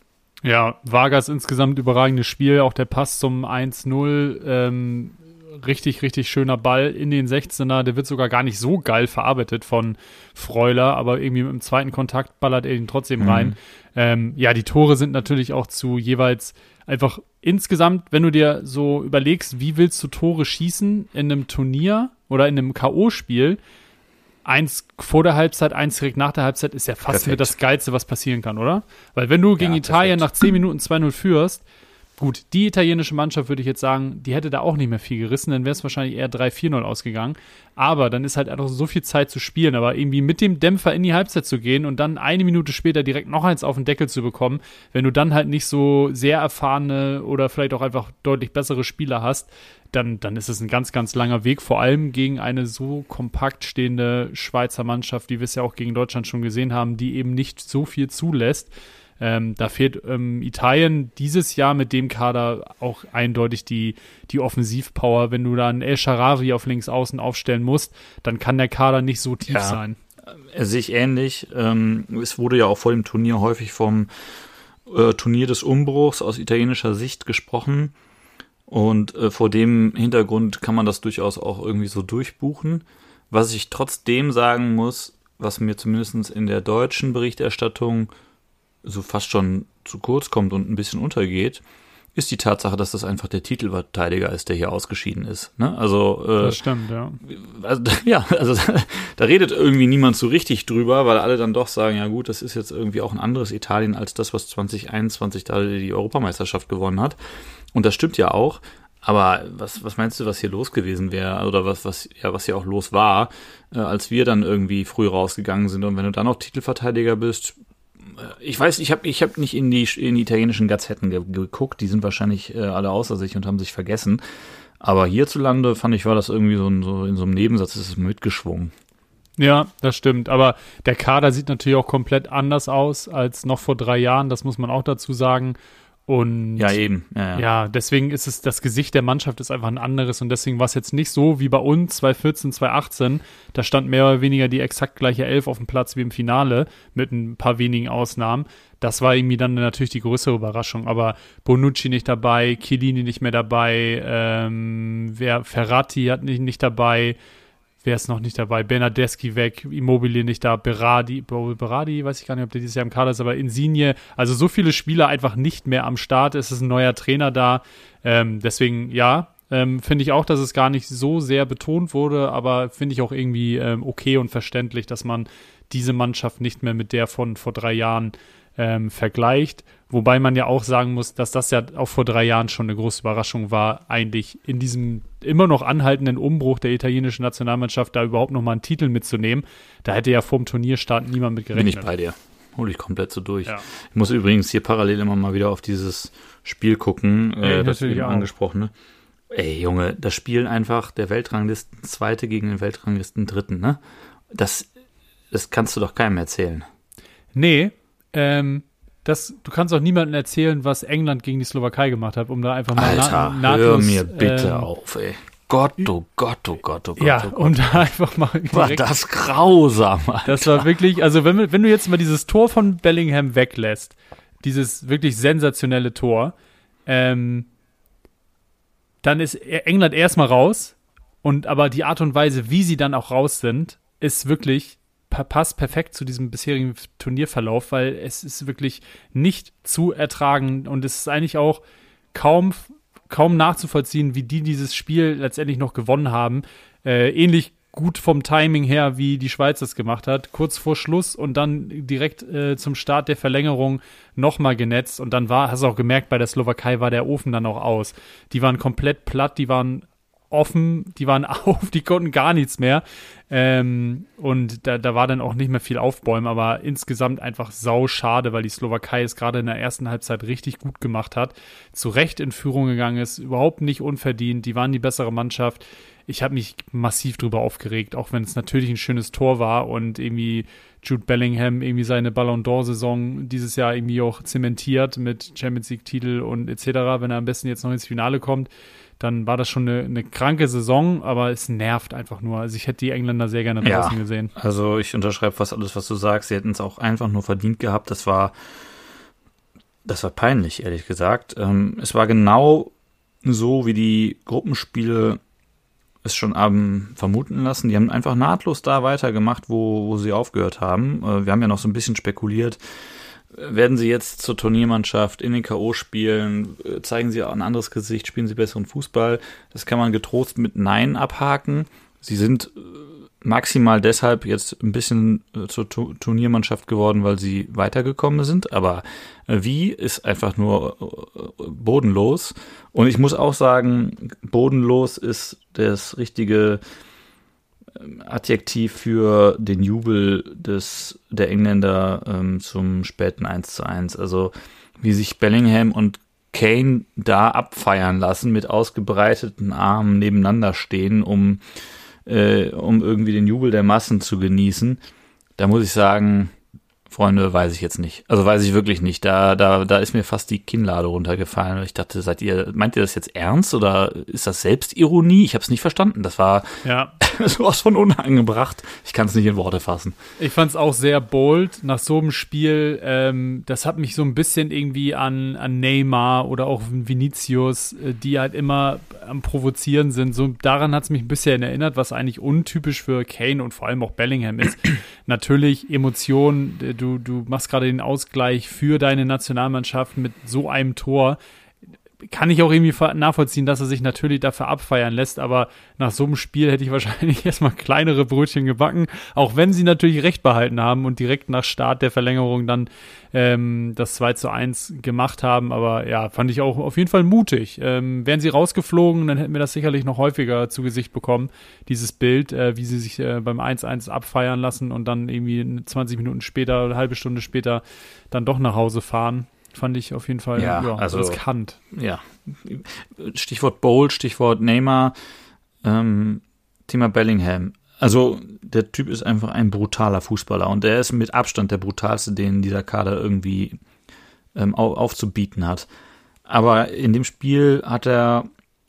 [SPEAKER 1] Ja, Vargas insgesamt überragendes Spiel, auch der Pass zum eins null, ähm, richtig, richtig schöner Ball in den sechzehner, der wird sogar gar nicht so geil verarbeitet von Freuler, aber irgendwie mit dem zweiten Kontakt ballert er ihn trotzdem
[SPEAKER 2] Mhm.
[SPEAKER 1] rein. Ähm, ja, die Tore sind natürlich auch zu jeweils einfach insgesamt, wenn du dir so überlegst, wie willst du Tore schießen in einem Turnier oder in einem K O-Spiel, eins vor der Halbzeit, eins direkt nach der Halbzeit ist ja fast
[SPEAKER 2] Perfekt.
[SPEAKER 1] mit das Geilste, was passieren kann, oder? Weil wenn du gegen
[SPEAKER 2] Ja,
[SPEAKER 1] Italien
[SPEAKER 2] perfekt.
[SPEAKER 1] nach zehn Minuten zwei null führst, gut, die italienische Mannschaft würde ich jetzt sagen, die hätte da auch nicht mehr viel gerissen, dann wäre es wahrscheinlich eher drei vier null ausgegangen. Aber dann ist halt einfach so viel Zeit zu spielen, aber irgendwie mit dem Dämpfer in die Halbzeit zu gehen und dann eine Minute später direkt noch eins auf den Deckel zu bekommen, wenn du dann halt nicht so sehr erfahrene oder vielleicht auch einfach deutlich bessere Spieler hast, dann, dann ist es ein ganz, ganz langer Weg, vor allem gegen eine so kompakt stehende Schweizer Mannschaft, die wir es ja auch gegen Deutschland schon gesehen haben, die eben nicht so viel zulässt. Ähm, da fehlt ähm, Italien dieses Jahr mit dem Kader auch eindeutig die, die Offensivpower. Wenn du da einen El Shaarawy auf links außen aufstellen musst, dann kann der Kader nicht so tief
[SPEAKER 2] Ja.
[SPEAKER 1] sein.
[SPEAKER 2] Äh, Sehe ich ähnlich. Ähm, es wurde ja auch vor dem Turnier häufig vom äh, Turnier des Umbruchs aus italienischer Sicht gesprochen. Und äh, vor dem Hintergrund kann man das durchaus auch irgendwie so durchbuchen. Was ich trotzdem sagen muss, was mir zumindest in der deutschen Berichterstattung so fast schon zu kurz kommt und ein bisschen untergeht, ist die Tatsache, dass das einfach der Titelverteidiger ist, der hier ausgeschieden ist. Ne? Also, äh,
[SPEAKER 1] Das stimmt, ja.
[SPEAKER 2] also ja, also da redet irgendwie niemand so richtig drüber, weil alle dann doch sagen, ja gut, das ist jetzt irgendwie auch ein anderes Italien als das, was zwanzig einundzwanzig da die Europameisterschaft gewonnen hat. Und das stimmt ja auch. Aber was, was meinst du, was hier los gewesen wäre, oder was, was, ja, was hier auch los war, äh, als wir dann irgendwie früh rausgegangen sind? Und wenn du dann noch Titelverteidiger bist, ich weiß, ich habe ich hab nicht in die, in die italienischen Gazetten ge- geguckt, die sind wahrscheinlich äh, alle außer sich und haben sich vergessen. Aber hierzulande fand ich, war das irgendwie so, ein, so in so einem Nebensatz, ist es mitgeschwungen.
[SPEAKER 1] Ja, das stimmt. Aber der Kader sieht natürlich auch komplett anders aus als noch vor drei Jahren. Das muss man auch dazu sagen. Und
[SPEAKER 2] Ja, eben. Ja, ja.
[SPEAKER 1] ja, deswegen ist es, das Gesicht der Mannschaft ist einfach ein anderes und deswegen war es jetzt nicht so wie bei uns zwanzig vierzehn, zwanzig achtzehn. Da stand mehr oder weniger die exakt gleiche Elf auf dem Platz wie im Finale mit ein paar wenigen Ausnahmen. Das war irgendwie dann natürlich die größere Überraschung. Aber Bonucci nicht dabei, Chiellini nicht mehr dabei, ähm, wer Ferrati hat nicht, nicht dabei. Wer ist noch nicht dabei? Bernardeschi weg, Immobile nicht da, Berardi, Berardi, weiß ich gar nicht, ob der dieses Jahr im Kader ist, aber Insigne, also so viele Spieler einfach nicht mehr am Start, es ist ein neuer Trainer da, ähm, deswegen, ja, ähm, finde ich auch, dass es gar nicht so sehr betont wurde, aber finde ich auch irgendwie ähm, okay und verständlich, dass man diese Mannschaft nicht mehr mit der von vor drei Jahren ähm, vergleicht, wobei man ja auch sagen muss, dass das ja auch vor drei Jahren schon eine große Überraschung war, eigentlich in diesem immer noch anhaltenden Umbruch der italienischen Nationalmannschaft da überhaupt noch mal einen Titel mitzunehmen. Da hätte ja vor dem Turnierstart niemand mit gerechnet.
[SPEAKER 2] Bin ich bei dir. Hol ich komplett so durch.
[SPEAKER 1] Ja.
[SPEAKER 2] Ich muss übrigens hier parallel immer mal wieder auf dieses Spiel gucken, äh,
[SPEAKER 1] Ja,
[SPEAKER 2] das
[SPEAKER 1] natürlich
[SPEAKER 2] eben
[SPEAKER 1] auch.
[SPEAKER 2] angesprochene. Ey, Junge, das Spiel einfach der Weltranglisten Zweite gegen den Weltranglisten Dritten, ne? Das, das kannst du doch keinem erzählen.
[SPEAKER 1] Nee, ähm, das, du kannst auch niemandem erzählen, was England gegen die Slowakei gemacht hat, um da einfach mal
[SPEAKER 2] Alter,
[SPEAKER 1] na-
[SPEAKER 2] hör
[SPEAKER 1] nahtlos,
[SPEAKER 2] mir bitte
[SPEAKER 1] ähm,
[SPEAKER 2] auf, ey. Gott, oh Gott, oh Gott, oh Gott,
[SPEAKER 1] Ja,
[SPEAKER 2] oh Gott.
[SPEAKER 1] um da einfach mal
[SPEAKER 2] War
[SPEAKER 1] direkt,
[SPEAKER 2] das grausam, Alter.
[SPEAKER 1] das war wirklich, also wenn, wenn du jetzt mal dieses Tor von Bellingham weglässt, dieses wirklich sensationelle Tor, ähm, dann ist England erstmal raus und aber die Art und Weise, wie sie dann auch raus sind, ist wirklich passt perfekt zu diesem bisherigen Turnierverlauf, weil es ist wirklich nicht zu ertragen und es ist eigentlich auch kaum, kaum nachzuvollziehen, wie die dieses Spiel letztendlich noch gewonnen haben. Äh, ähnlich gut vom Timing her, wie die Schweiz das gemacht hat. Kurz vor Schluss und dann direkt äh, zum Start der Verlängerung nochmal genetzt und dann war, hast du auch gemerkt, bei der Slowakei war der Ofen dann auch aus. Die waren komplett platt, die waren offen, die waren auf, die konnten gar nichts mehr. Ähm, und da, da war dann auch nicht mehr viel Aufbäumen, aber insgesamt einfach sau schade, weil die Slowakei es gerade in der ersten Halbzeit richtig gut gemacht hat. Zu Recht in Führung gegangen ist, überhaupt nicht unverdient, die waren die bessere Mannschaft. Ich habe mich massiv drüber aufgeregt, auch wenn es natürlich ein schönes Tor war und irgendwie Jude Bellingham irgendwie seine Ballon d'Or-Saison dieses Jahr irgendwie auch zementiert mit Champions League-Titel und et cetera. Wenn er am besten jetzt noch ins Finale kommt, dann war das schon eine, eine kranke Saison, aber es nervt einfach nur. Also ich hätte die Engländer sehr gerne draußen
[SPEAKER 2] Ja,
[SPEAKER 1] gesehen.
[SPEAKER 2] also ich unterschreibe fast alles, was du sagst. Sie hätten es auch einfach nur verdient gehabt. Das war Das war peinlich, ehrlich gesagt. Ähm, es war genau so, wie die Gruppenspiele es schon haben vermuten lassen. Die haben einfach nahtlos da weitergemacht, wo, wo sie aufgehört haben. Äh, wir haben ja noch so ein bisschen spekuliert. Werden sie jetzt zur Turniermannschaft in den K O spielen? Zeigen sie ein anderes Gesicht? Spielen sie besseren Fußball? Das kann man getrost mit Nein abhaken. Sie sind maximal deshalb jetzt ein bisschen zur Turniermannschaft geworden, weil sie weitergekommen sind. Aber wie ist einfach nur bodenlos. Und ich muss auch sagen, bodenlos ist das richtige Adjektiv für den Jubel des der Engländer ähm, zum späten eins zu eins. Also wie sich Bellingham und Kane da abfeiern lassen, mit ausgebreiteten Armen nebeneinander stehen, um Äh, um irgendwie den Jubel der Massen zu genießen, da muss ich sagen, Freunde, weiß ich jetzt nicht. Also weiß ich wirklich nicht. Da, da, da ist mir fast die Kinnlade runtergefallen. Ich dachte, seid ihr, meint ihr das jetzt ernst oder ist das Selbstironie? Ich habe es nicht verstanden. Das war
[SPEAKER 1] ja.
[SPEAKER 2] sowas von unangebracht. Ich kann es nicht in Worte fassen.
[SPEAKER 1] Ich fand es auch sehr bold nach so einem Spiel. Ähm, das hat mich so ein bisschen irgendwie an, an Neymar oder auch Vinicius, die halt immer am Provozieren sind. So daran hat es mich ein bisschen erinnert, was eigentlich untypisch für Kane und vor allem auch Bellingham ist. Natürlich Emotionen. Du, du machst gerade den Ausgleich für deine Nationalmannschaft mit so einem Tor. Kann ich auch irgendwie nachvollziehen, dass er sich natürlich dafür abfeiern lässt, aber nach so einem Spiel hätte ich wahrscheinlich erstmal kleinere Brötchen gebacken, auch wenn sie natürlich recht behalten haben und direkt nach Start der Verlängerung dann ähm, das zwei zu eins gemacht haben, aber ja, fand ich auch auf jeden Fall mutig. Ähm, wären sie rausgeflogen, dann hätten wir das sicherlich noch häufiger zu Gesicht bekommen, dieses Bild, äh, wie sie sich äh, beim eins eins abfeiern lassen und dann irgendwie zwanzig Minuten später oder eine halbe Stunde später dann doch nach Hause fahren. Fand ich auf jeden Fall
[SPEAKER 2] ja,
[SPEAKER 1] ja,
[SPEAKER 2] also
[SPEAKER 1] riskant.
[SPEAKER 2] Ja, Stichwort Bold, Stichwort Neymar, ähm, Thema Bellingham. Also der Typ ist einfach ein brutaler Fußballer und der ist mit Abstand der brutalste, den dieser Kader irgendwie ähm, auf, aufzubieten hat. Aber in dem Spiel hat er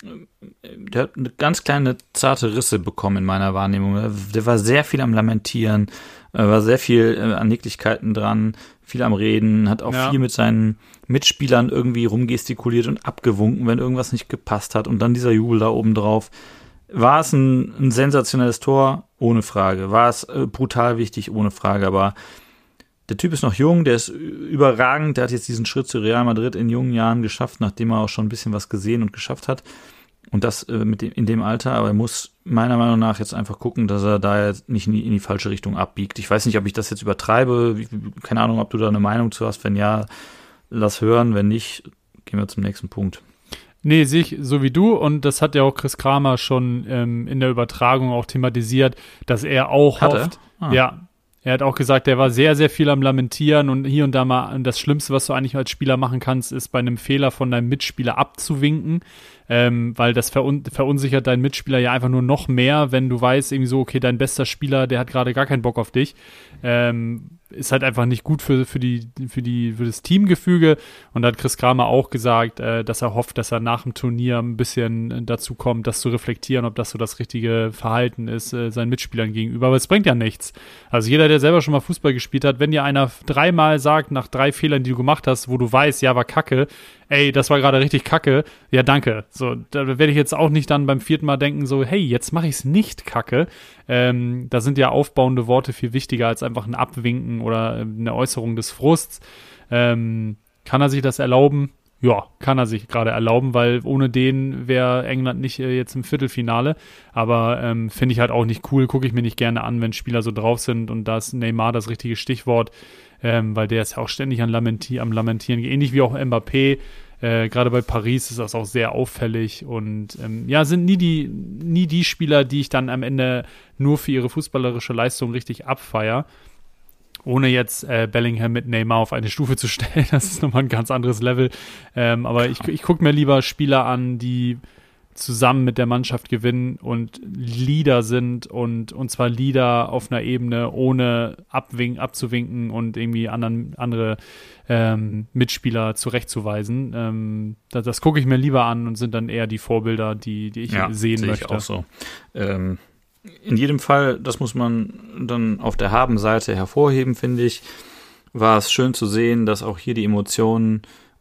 [SPEAKER 2] der hat eine ganz kleine zarte Risse bekommen in meiner Wahrnehmung. Der war sehr viel am Lamentieren, war sehr viel äh, an Nicklichkeiten dran, viel am Reden, hat auch ja. viel mit seinen Mitspielern irgendwie rumgestikuliert und abgewunken, wenn irgendwas nicht gepasst hat. Und dann dieser Jubel da oben drauf. War es ein, ein sensationelles Tor? Ohne Frage. War es äh, brutal wichtig? Ohne Frage. Aber der Typ ist noch jung, der ist überragend. Der hat jetzt diesen Schritt zu Real Madrid in jungen Jahren geschafft, nachdem er auch schon ein bisschen was gesehen und geschafft hat. Und das äh, mit dem, in dem Alter, aber er muss meiner Meinung nach jetzt einfach gucken, dass er da jetzt nicht in die, in die falsche Richtung abbiegt. Ich weiß nicht, ob ich das jetzt übertreibe, wie, keine Ahnung, ob du da eine Meinung zu hast. Wenn ja, lass hören, wenn nicht, gehen wir zum nächsten Punkt.
[SPEAKER 1] Nee, sehe ich so wie du, und das hat ja auch Chris Kramer schon ähm, in der Übertragung auch thematisiert, dass er auch
[SPEAKER 2] hat
[SPEAKER 1] hofft,
[SPEAKER 2] er? Ah.
[SPEAKER 1] ja, er hat auch gesagt, er war sehr, sehr viel am Lamentieren und hier und da mal, das Schlimmste, was du eigentlich als Spieler machen kannst, ist bei einem Fehler von deinem Mitspieler abzuwinken, ähm, weil das verun- verunsichert deinen Mitspieler ja einfach nur noch mehr, wenn du weißt, irgendwie so, okay, dein bester Spieler, der hat gerade gar keinen Bock auf dich, ähm, ist halt einfach nicht gut für, für, die, für, die, für das Teamgefüge. Und da hat Chris Kramer auch gesagt, äh, dass er hofft, dass er nach dem Turnier ein bisschen dazu kommt, das zu reflektieren, ob das so das richtige Verhalten ist, äh, seinen Mitspielern gegenüber. Aber es bringt ja nichts. Also jeder, der selber schon mal Fußball gespielt hat, wenn dir einer dreimal sagt, nach drei Fehlern, die du gemacht hast, wo du weißt, ja, war kacke, ey, das war gerade richtig kacke, ja, danke. So, da werde ich jetzt auch nicht dann beim vierten Mal denken, so, hey, jetzt mache ich es nicht kacke. Ähm, da sind ja aufbauende Worte viel wichtiger als einfach ein Abwinken oder eine Äußerung des Frusts. Ähm, kann er sich das erlauben? Ja, kann er sich gerade erlauben, weil ohne den wäre England nicht äh, jetzt im Viertelfinale. Aber ähm, finde ich halt auch nicht cool, gucke ich mir nicht gerne an, wenn Spieler so drauf sind, und da ist Neymar das richtige Stichwort, ähm, weil der ist ja auch ständig an Lamenti- am Lamentieren, ähnlich wie auch Mbappé. Äh, gerade bei Paris ist das auch sehr auffällig und ähm, ja, sind nie die, nie die Spieler, die ich dann am Ende nur für ihre fußballerische Leistung richtig abfeier. Ohne jetzt äh, Bellingham mit Neymar auf eine Stufe zu stellen, das ist nochmal ein ganz anderes Level. Ähm, aber ich, ich gucke mir lieber Spieler an, die zusammen mit der Mannschaft gewinnen und Leader sind, und, und zwar Leader auf einer Ebene, ohne abwink, abzuwinken und irgendwie anderen, andere ähm, Mitspieler zurechtzuweisen. Ähm, das das gucke ich mir lieber an und sind dann eher die Vorbilder, die, die ich ja, sehen
[SPEAKER 2] sehe
[SPEAKER 1] möchte.
[SPEAKER 2] Ich auch so. Ähm, in jedem Fall, das muss man dann auf der Habenseite hervorheben, finde ich, war es schön zu sehen, dass auch hier die Emotionen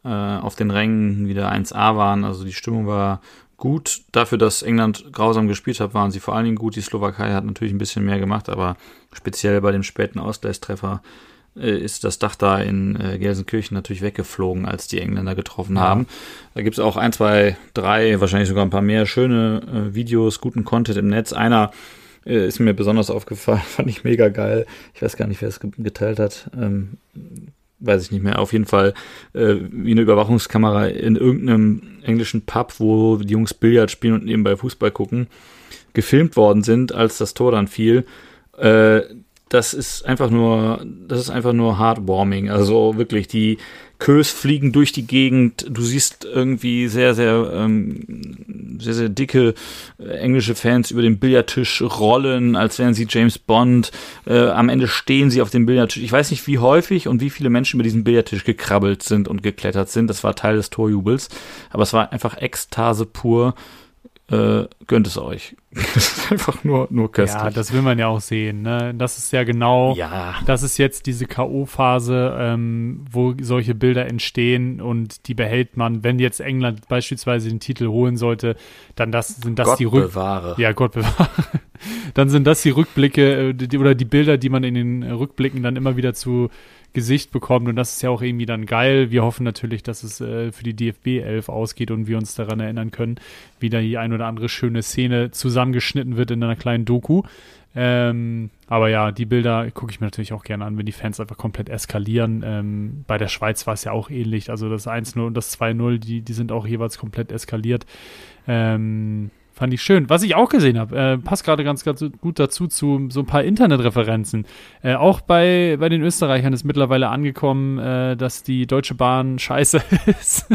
[SPEAKER 2] äh, auf den Rängen wieder eins A waren. Also die Stimmung war gut. Dafür, dass England grausam gespielt hat, waren sie vor allen Dingen gut. Die Slowakei hat natürlich ein bisschen mehr gemacht, aber speziell bei dem späten Ausgleichstreffer äh, ist das Dach da in äh, Gelsenkirchen natürlich weggeflogen, als die Engländer getroffen ja. haben. Da gibt es auch ein, zwei, drei, wahrscheinlich sogar ein paar mehr schöne äh, Videos, guten Content im Netz. Einer äh, ist mir besonders aufgefallen, fand ich mega geil. Ich weiß gar nicht, wer es geteilt hat. Ähm, weiß ich nicht mehr, auf jeden Fall äh, wie eine Überwachungskamera in irgendeinem englischen Pub, wo die Jungs Billard spielen und nebenbei Fußball gucken, gefilmt worden sind, als das Tor dann fiel. Äh, das ist einfach nur, das ist einfach nur heartwarming. Also wirklich, die Kös fliegen durch die Gegend. Du siehst irgendwie sehr, sehr, ähm, sehr, sehr dicke äh, englische Fans über den Billardtisch rollen, als wären sie James Bond. Äh, am Ende stehen sie auf dem Billardtisch. Ich weiß nicht, wie häufig und wie viele Menschen über diesen Billardtisch gekrabbelt sind und geklettert sind. Das war Teil des Torjubels. Aber es war einfach Ekstase pur. Äh, gönnt es euch. Das ist einfach nur, nur köstlich.
[SPEAKER 1] Ja, das will man ja auch sehen, ne? Das ist ja genau,
[SPEAKER 2] ja.
[SPEAKER 1] das ist jetzt diese K O-Phase, ähm, wo solche Bilder entstehen und die behält man, wenn jetzt England beispielsweise den Titel holen sollte, dann das, sind das
[SPEAKER 2] Gott
[SPEAKER 1] die Rück...
[SPEAKER 2] bewahre.
[SPEAKER 1] Ja, Gott bewahre. Dann sind das die Rückblicke äh, die, oder die Bilder, die man in den Rückblicken dann immer wieder zu Gesicht bekommt und das ist ja auch irgendwie dann geil. Wir hoffen natürlich, dass es äh, für die D F B elf ausgeht und wir uns daran erinnern können, wie da die ein oder andere schöne Szene zusammengeschnitten wird in einer kleinen Doku. Ähm, aber ja, die Bilder gucke ich mir natürlich auch gerne an, wenn die Fans einfach komplett eskalieren. Ähm, bei der Schweiz war es ja auch ähnlich. Also das eins null und das zwei null, die, die sind auch jeweils komplett eskaliert. Ähm, Fand ich schön. Was ich auch gesehen habe, äh, passt gerade ganz, ganz gut dazu, zu so ein paar Internetreferenzen. Äh, auch bei, bei den Österreichern ist mittlerweile angekommen, äh, dass die Deutsche Bahn scheiße ist.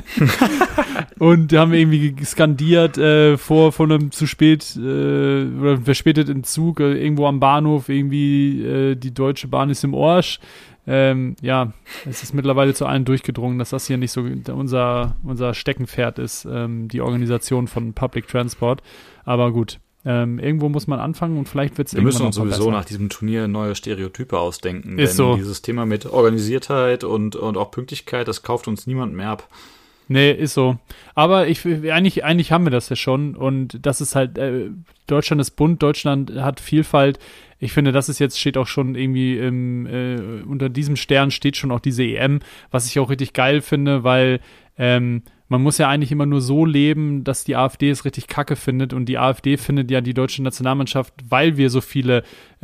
[SPEAKER 1] Und haben irgendwie skandiert äh, vor von einem zu spät äh, oder verspäteten Zug äh, irgendwo am Bahnhof, irgendwie äh, die Deutsche Bahn ist im Arsch. Ähm, ja, es ist mittlerweile zu allen durchgedrungen, dass das hier nicht so unser, unser Steckenpferd ist, ähm, die Organisation von Public Transport. Aber gut, ähm, irgendwo muss man anfangen und vielleicht wird es irgendwann
[SPEAKER 2] Wir müssen uns sowieso
[SPEAKER 1] besser.
[SPEAKER 2] nach diesem Turnier neue Stereotype ausdenken.
[SPEAKER 1] Ist
[SPEAKER 2] denn
[SPEAKER 1] so.
[SPEAKER 2] Dieses Thema mit Organisiertheit und, und auch Pünktlichkeit, das kauft uns niemand mehr ab.
[SPEAKER 1] Nee, ist so. Aber ich eigentlich, eigentlich haben wir das ja schon und das ist halt, äh, Deutschland ist bunt, Deutschland hat Vielfalt. Ich finde, das ist jetzt, steht auch schon irgendwie im, äh, unter diesem Stern steht schon auch diese E M, was ich auch richtig geil finde, weil ähm, man muss ja eigentlich immer nur so leben, dass die AfD es richtig kacke findet und die AfD findet ja die deutsche Nationalmannschaft, weil wir so viele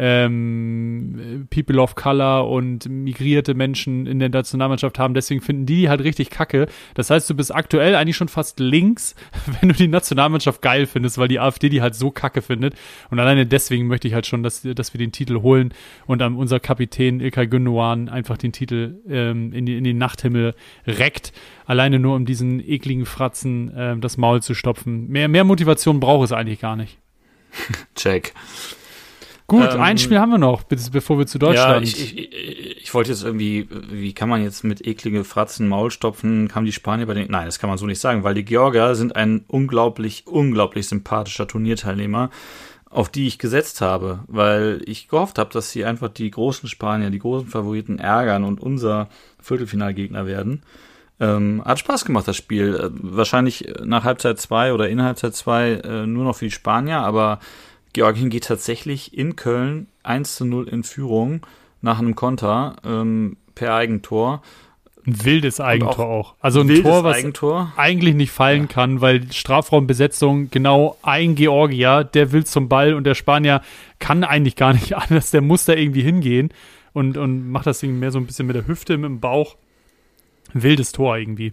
[SPEAKER 1] ähm, People of Color und migrierte Menschen in der Nationalmannschaft haben, deswegen finden die die halt richtig kacke. Das heißt, du bist aktuell eigentlich schon fast links, wenn du die Nationalmannschaft geil findest, weil die AfD die halt so kacke findet und alleine deswegen möchte ich halt schon, dass, dass wir den Titel holen und um, unser Kapitän İlkay Gündoğan einfach den Titel ähm, in, die, in den Nachthimmel reckt, alleine nur um diesen ekligen Fratzen ähm, das Maul zu stopfen. Mehr, mehr Motivation braucht es eigentlich gar nicht.
[SPEAKER 2] Check.
[SPEAKER 1] Gut,
[SPEAKER 2] ähm,
[SPEAKER 1] ein Spiel haben wir noch, bis, bevor wir zu Deutschland.
[SPEAKER 2] Ja, ich, ich, ich wollte jetzt irgendwie, wie kann man jetzt mit eklige Fratzen Maul stopfen, kamen die Spanier bei den, nein, das kann man so nicht sagen, weil die Georgier sind ein unglaublich, unglaublich sympathischer Turnierteilnehmer, auf die ich gesetzt habe, weil ich gehofft habe, dass sie einfach die großen Spanier, die großen Favoriten ärgern und unser Viertelfinalgegner werden. Ähm, hat Spaß gemacht, das Spiel. Äh, wahrscheinlich nach Halbzeit zwei oder in Halbzeit zwei äh, nur noch für die Spanier, aber Georgien geht tatsächlich in Köln eins zu null in Führung nach einem Konter ähm, per Eigentor.
[SPEAKER 1] Ein wildes Eigentor auch.
[SPEAKER 2] auch.
[SPEAKER 1] Also ein
[SPEAKER 2] wildes
[SPEAKER 1] Tor, was
[SPEAKER 2] Eigentor.
[SPEAKER 1] eigentlich nicht fallen ja. kann, weil Strafraumbesetzung genau ein Georgier, der will zum Ball und der Spanier kann eigentlich gar nicht anders. Der muss da irgendwie hingehen und, und macht das Ding mehr so ein bisschen mit der Hüfte, mit dem Bauch. Ein wildes Tor irgendwie.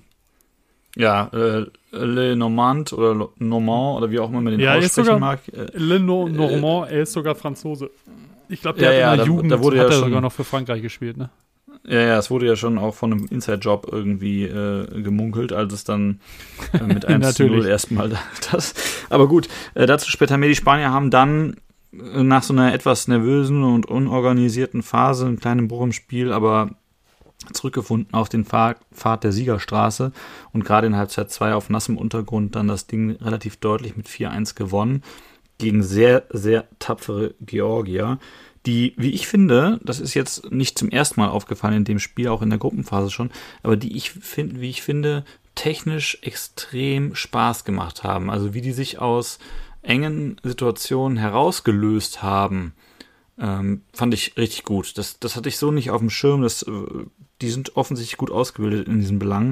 [SPEAKER 2] Ja, äh, Le Normand oder Normand oder wie auch immer man den
[SPEAKER 1] ja,
[SPEAKER 2] aussprechen
[SPEAKER 1] sogar,
[SPEAKER 2] mag. Äh,
[SPEAKER 1] Le no Normand, äh, er ist sogar Franzose. Ich glaube, der
[SPEAKER 2] ja,
[SPEAKER 1] hat in der
[SPEAKER 2] ja,
[SPEAKER 1] Jugend
[SPEAKER 2] da, da wurde
[SPEAKER 1] hat
[SPEAKER 2] ja
[SPEAKER 1] er
[SPEAKER 2] schon,
[SPEAKER 1] sogar noch für Frankreich gespielt, ne?
[SPEAKER 2] Ja, ja, es wurde ja schon auch von einem Inside-Job irgendwie äh, gemunkelt, als es dann äh, mit eins zu null erstmal das. Aber gut, äh, dazu später mehr. Die Spanier haben dann äh, nach so einer etwas nervösen und unorganisierten Phase einen kleinen Bruch im Spiel, aber zurückgefunden auf den Pfad, Pfad der Siegerstraße und gerade in Halbzeit zwei auf nassem Untergrund dann das Ding relativ deutlich mit vier eins gewonnen gegen sehr, sehr tapfere Georgier, die, wie ich finde, das ist jetzt nicht zum ersten Mal aufgefallen in dem Spiel, auch in der Gruppenphase schon, aber die ich finde, wie ich finde, technisch extrem Spaß gemacht haben. Also wie die sich aus engen Situationen herausgelöst haben, ähm, fand ich richtig gut. Das, das hatte ich so nicht auf dem Schirm. Das, die sind offensichtlich gut ausgebildet in diesen Belangen.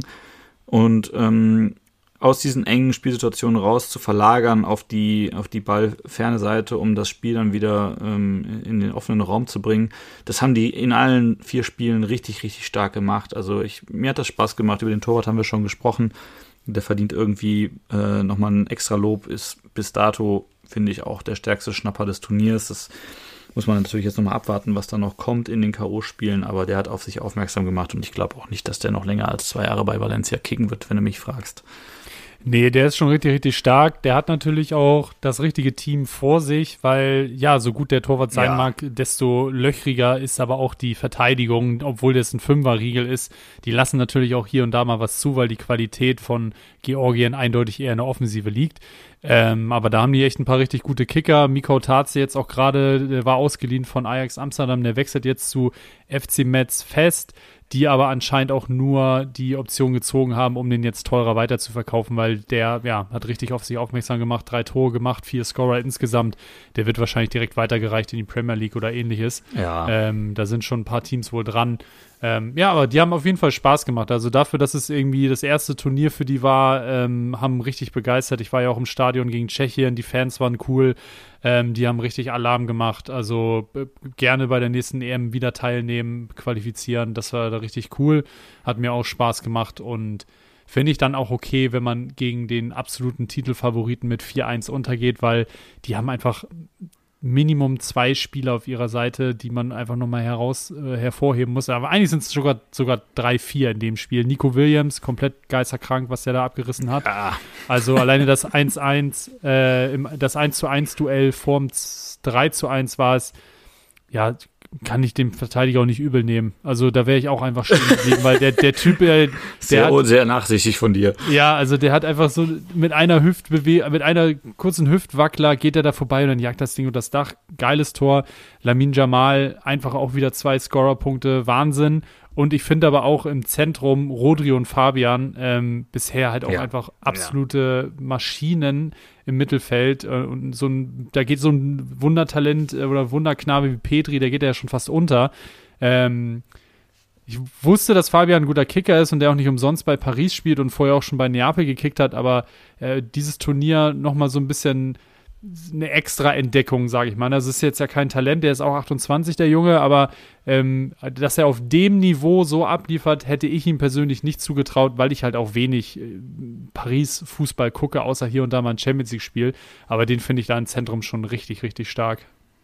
[SPEAKER 2] Und ähm, aus diesen engen Spielsituationen raus zu verlagern auf die, auf die ballferne Seite, um das Spiel dann wieder ähm, in den offenen Raum zu bringen. Das haben die in allen vier Spielen richtig, richtig stark gemacht. Also ich, mir hat das Spaß gemacht. Über den Torwart haben wir schon gesprochen. Der verdient irgendwie äh, nochmal ein extra Lob. Ist bis dato, finde ich, auch der stärkste Schnapper des Turniers. Das muss man natürlich jetzt nochmal abwarten, was da noch kommt in den K O-Spielen. Aber der hat auf sich aufmerksam gemacht. Und ich glaube auch nicht, dass der noch länger als zwei Jahre bei Valencia kicken wird, wenn du mich fragst.
[SPEAKER 1] Nee, der ist schon richtig, richtig stark. Der hat natürlich auch das richtige Team vor sich, weil, ja, so gut der Torwart sein ja. mag, desto löchriger ist aber auch die Verteidigung, obwohl das ein Fünferriegel ist. Die lassen natürlich auch hier und da mal was zu, weil die Qualität von Georgien eindeutig eher in der Offensive liegt. Ähm, aber da haben die echt ein paar richtig gute Kicker. Mikko Tarze jetzt auch gerade, der war ausgeliehen von Ajax Amsterdam, der wechselt jetzt zu F C Metz Fest, die aber anscheinend auch nur die Option gezogen haben, um den jetzt teurer weiter zu verkaufen, weil der, ja, hat richtig auf sich aufmerksam gemacht, drei Tore gemacht, vier Scorer insgesamt. Der wird wahrscheinlich direkt weitergereicht in die Premier League oder ähnliches.
[SPEAKER 2] Ja.
[SPEAKER 1] Ähm, da sind schon ein paar Teams wohl dran. Ähm, ja, aber die haben auf jeden Fall Spaß gemacht. Also dafür, dass es irgendwie das erste Turnier für die war, ähm, haben richtig begeistert. Ich war ja auch im Stadion gegen Tschechien, die Fans waren cool. Ähm, die haben richtig Alarm gemacht. Also äh, gerne bei der nächsten E M wieder teilnehmen, qualifizieren. Das war da richtig cool. Hat mir auch Spaß gemacht und finde ich dann auch okay, wenn man gegen den absoluten Titelfavoriten mit vier eins untergeht, weil die haben einfach Minimum zwei Spieler auf ihrer Seite, die man einfach nochmal heraus äh, hervorheben muss. Aber eigentlich sind es sogar, sogar drei vier in dem Spiel. Nico Williams, komplett geisterkrank, was der da abgerissen hat.
[SPEAKER 2] Ja.
[SPEAKER 1] Also alleine das eins eins, äh, im, das eins zu eins Duell vorm drei zu eins war es, ja, kann ich dem Verteidiger auch nicht übel nehmen. Also da wäre ich auch einfach stehen geblieben, weil der, der Typ, äh, der
[SPEAKER 2] sehr,
[SPEAKER 1] hat,
[SPEAKER 2] sehr nachsichtig von dir.
[SPEAKER 1] Ja, also der hat einfach so mit einer Hüftbewegung, mit einer kurzen Hüftwackler geht er da vorbei und dann jagt das Ding unter das Dach. Geiles Tor. Lamine Jamal, einfach auch wieder zwei Scorerpunkte. Wahnsinn. Und ich finde aber auch im Zentrum Rodri und Fabian ähm, bisher halt auch
[SPEAKER 2] ja.
[SPEAKER 1] einfach absolute ja. Maschinen im Mittelfeld. Äh, und so ein, da geht so ein Wundertalent äh, oder Wunderknabe wie Petri, der geht ja schon fast unter. Ähm, ich wusste, dass Fabian ein guter Kicker ist und der auch nicht umsonst bei Paris spielt und vorher auch schon bei Neapel gekickt hat, aber äh, dieses Turnier nochmal so ein bisschen eine extra Entdeckung, sage ich mal. Das ist jetzt ja kein Talent, der ist auch achtundzwanzig, der Junge, aber ähm, dass er auf dem Niveau so abliefert, hätte ich ihm persönlich nicht zugetraut, weil ich halt auch wenig äh, Paris-Fußball gucke, außer hier und da mal ein Champions-League-Spiel. Aber den finde ich da im Zentrum schon richtig, richtig stark.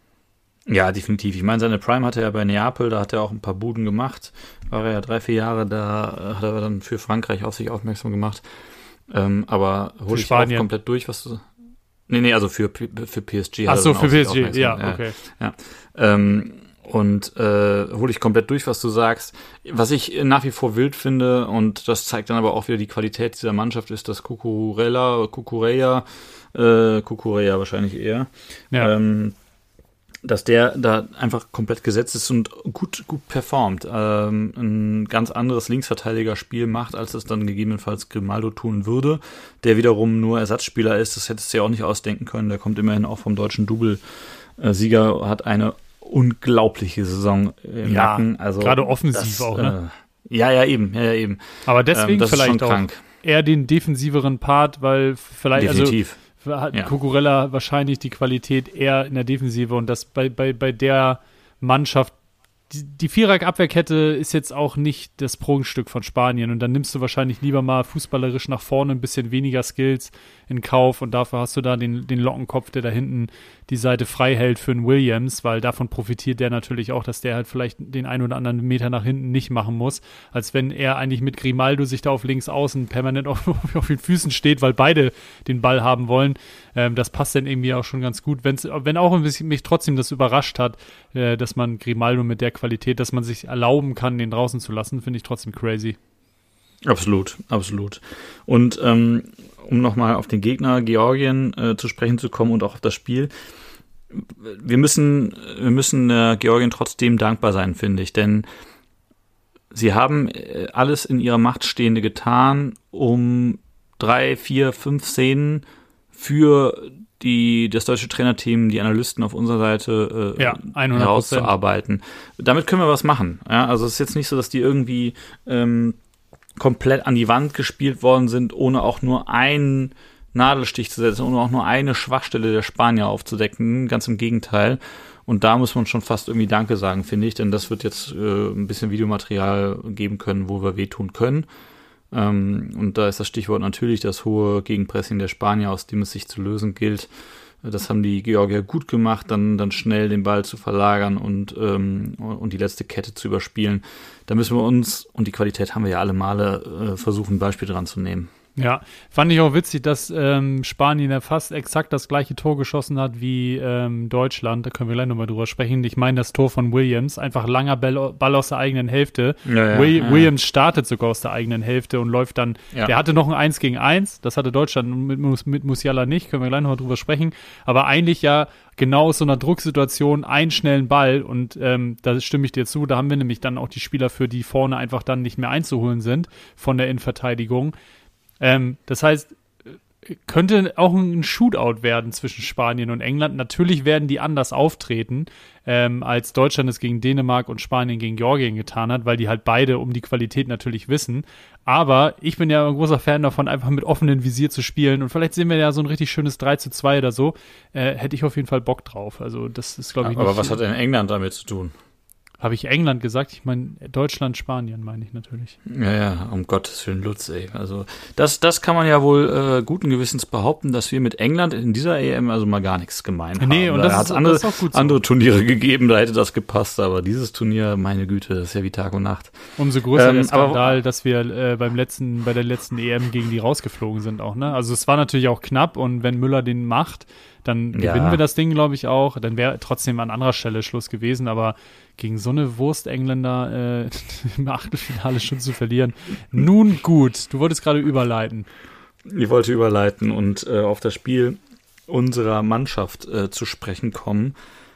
[SPEAKER 2] Ja, definitiv. Ich meine, seine Prime hatte er bei Neapel, da hat er auch ein paar Buden gemacht. War er ja drei, vier Jahre, da hat er dann für Frankreich auf sich aufmerksam gemacht. Ähm, aber hole ich auch komplett durch, was du... Nee, nee, also für, für P S G.
[SPEAKER 1] Ach so, für P S G, ja, okay.
[SPEAKER 2] Ja, ähm, und äh, hole ich komplett durch, was du sagst. Was ich nach wie vor wild finde, und das zeigt dann aber auch wieder die Qualität dieser Mannschaft, ist, dass Cucurella, Cucurella, äh, Cucurella wahrscheinlich eher,
[SPEAKER 1] ja.
[SPEAKER 2] ähm, dass der da einfach komplett gesetzt ist und gut, gut performt. Ähm, ein ganz anderes Linksverteidigerspiel macht, als es dann gegebenenfalls Grimaldo tun würde, der wiederum nur Ersatzspieler ist. Das hättest du ja auch nicht ausdenken können. Der kommt immerhin auch vom deutschen Double-Sieger, hat eine unglaubliche Saison im
[SPEAKER 1] ja,
[SPEAKER 2] Nacken. Also
[SPEAKER 1] gerade offensiv
[SPEAKER 2] das,
[SPEAKER 1] auch, ne?
[SPEAKER 2] Äh, ja, ja, eben, ja, ja, eben.
[SPEAKER 1] Aber deswegen ähm, vielleicht auch
[SPEAKER 2] krank.
[SPEAKER 1] eher den defensiveren Part, weil vielleicht,
[SPEAKER 2] definitiv.
[SPEAKER 1] also hat
[SPEAKER 2] ja.
[SPEAKER 1] Cucurella wahrscheinlich die Qualität eher in der Defensive und das bei, bei, bei der Mannschaft, die, die Viereck-Abwehrkette ist jetzt auch nicht das Prunkstück von Spanien und dann nimmst du wahrscheinlich lieber mal fußballerisch nach vorne ein bisschen weniger Skills in Kauf und dafür hast du da den, den Lockenkopf, der da hinten die Seite frei hält für einen Williams, weil davon profitiert der natürlich auch, dass der halt vielleicht den einen oder anderen Meter nach hinten nicht machen muss, als wenn er eigentlich mit Grimaldo sich da auf links außen permanent auf, auf den Füßen steht, weil beide den Ball haben wollen. Ähm, das passt dann irgendwie auch schon ganz gut, Wenn's, wenn auch ein bisschen mich trotzdem das überrascht hat, äh, dass man Grimaldo mit der Qualität, dass man sich erlauben kann, den draußen zu lassen, finde ich trotzdem crazy.
[SPEAKER 2] Absolut, absolut. Und ähm, um nochmal auf den Gegner Georgien äh, zu sprechen zu kommen und auch auf das Spiel, wir müssen, wir müssen äh, Georgien trotzdem dankbar sein, finde ich, denn sie haben äh, alles in ihrer Macht Stehende getan, um drei, vier, fünf Szenen für die, das deutsche Trainerteam, die Analysten auf unserer Seite äh,
[SPEAKER 1] ja,
[SPEAKER 2] herauszuarbeiten. Damit können wir was machen. Ja, also es ist jetzt nicht so, dass die irgendwie ähm, komplett an die Wand gespielt worden sind, ohne auch nur einen Nadelstich zu setzen, ohne auch nur eine Schwachstelle der Spanier aufzudecken. Ganz im Gegenteil. Und da muss man schon fast irgendwie Danke sagen, finde ich, denn das wird jetzt äh, ein bisschen Videomaterial geben können, wo wir wehtun können. Ähm, und da ist das Stichwort natürlich das hohe Gegenpressing der Spanier, aus dem es sich zu lösen gilt. Das haben die Georgier gut gemacht, dann, dann schnell den Ball zu verlagern und, ähm, und die letzte Kette zu überspielen. Da müssen wir uns, und die Qualität haben wir ja alle Male, äh, versuchen, ein Beispiel dran zu nehmen.
[SPEAKER 1] Ja, fand ich auch witzig, dass ähm, Spanien ja fast exakt das gleiche Tor geschossen hat wie ähm, Deutschland. Da können wir gleich nochmal drüber sprechen. Ich meine das Tor von Williams, einfach langer Ball, Ball aus der eigenen Hälfte.
[SPEAKER 2] Ja, ja,
[SPEAKER 1] Will,
[SPEAKER 2] ja.
[SPEAKER 1] Williams startet sogar aus der eigenen Hälfte und läuft dann,
[SPEAKER 2] Ja.
[SPEAKER 1] der hatte noch ein eins gegen eins, das hatte Deutschland mit, Mus- mit Musiala nicht, können wir gleich nochmal drüber sprechen. Aber eigentlich ja genau aus so einer Drucksituation einen schnellen Ball und ähm, da stimme ich dir zu, da haben wir nämlich dann auch die Spieler für, die vorne einfach dann nicht mehr einzuholen sind von der Innenverteidigung. Ähm, das heißt, könnte auch ein Shootout werden zwischen Spanien und England. Natürlich werden die anders auftreten, ähm, als Deutschland es gegen Dänemark und Spanien gegen Georgien getan hat, weil die halt beide um die Qualität natürlich wissen. Aber ich bin ja ein großer Fan davon, einfach mit offenem Visier zu spielen. Und vielleicht sehen wir ja so ein richtig schönes drei zu zwei oder so. Äh, hätte ich auf jeden Fall Bock drauf. Also das ist, glaube ich,
[SPEAKER 2] Aber
[SPEAKER 1] nicht,
[SPEAKER 2] was hat denn England damit zu tun?
[SPEAKER 1] Habe ich England gesagt? Ich meine Deutschland, Spanien meine ich natürlich.
[SPEAKER 2] Ja, ja, um Gottes Willen, Lutz, ey. Also das, das kann man ja wohl äh, guten Gewissens behaupten, dass wir mit England in dieser E M also mal gar nichts gemein haben.
[SPEAKER 1] Nee, und
[SPEAKER 2] da
[SPEAKER 1] das
[SPEAKER 2] hat's
[SPEAKER 1] ist-
[SPEAKER 2] andere,
[SPEAKER 1] das ist auch gut so.
[SPEAKER 2] andere Turniere gegeben, da hätte das gepasst, aber dieses Turnier, meine Güte, das ist ja wie Tag und Nacht.
[SPEAKER 1] Umso größer
[SPEAKER 2] Ähm,
[SPEAKER 1] der Skandal,
[SPEAKER 2] aber-
[SPEAKER 1] dass wir äh, beim letzten, bei der letzten E M gegen die rausgeflogen sind auch, ne? Also es war natürlich auch knapp und wenn Müller den macht, dann
[SPEAKER 2] Ja.
[SPEAKER 1] gewinnen wir das Ding, glaube ich, auch. Dann wäre trotzdem an anderer Stelle Schluss gewesen, aber gegen so eine Wurst-Engländer äh, im Achtelfinale schon zu verlieren. Nun gut, du wolltest gerade überleiten.
[SPEAKER 2] Ich wollte überleiten und äh, auf das Spiel unserer Mannschaft äh, zu sprechen kommen.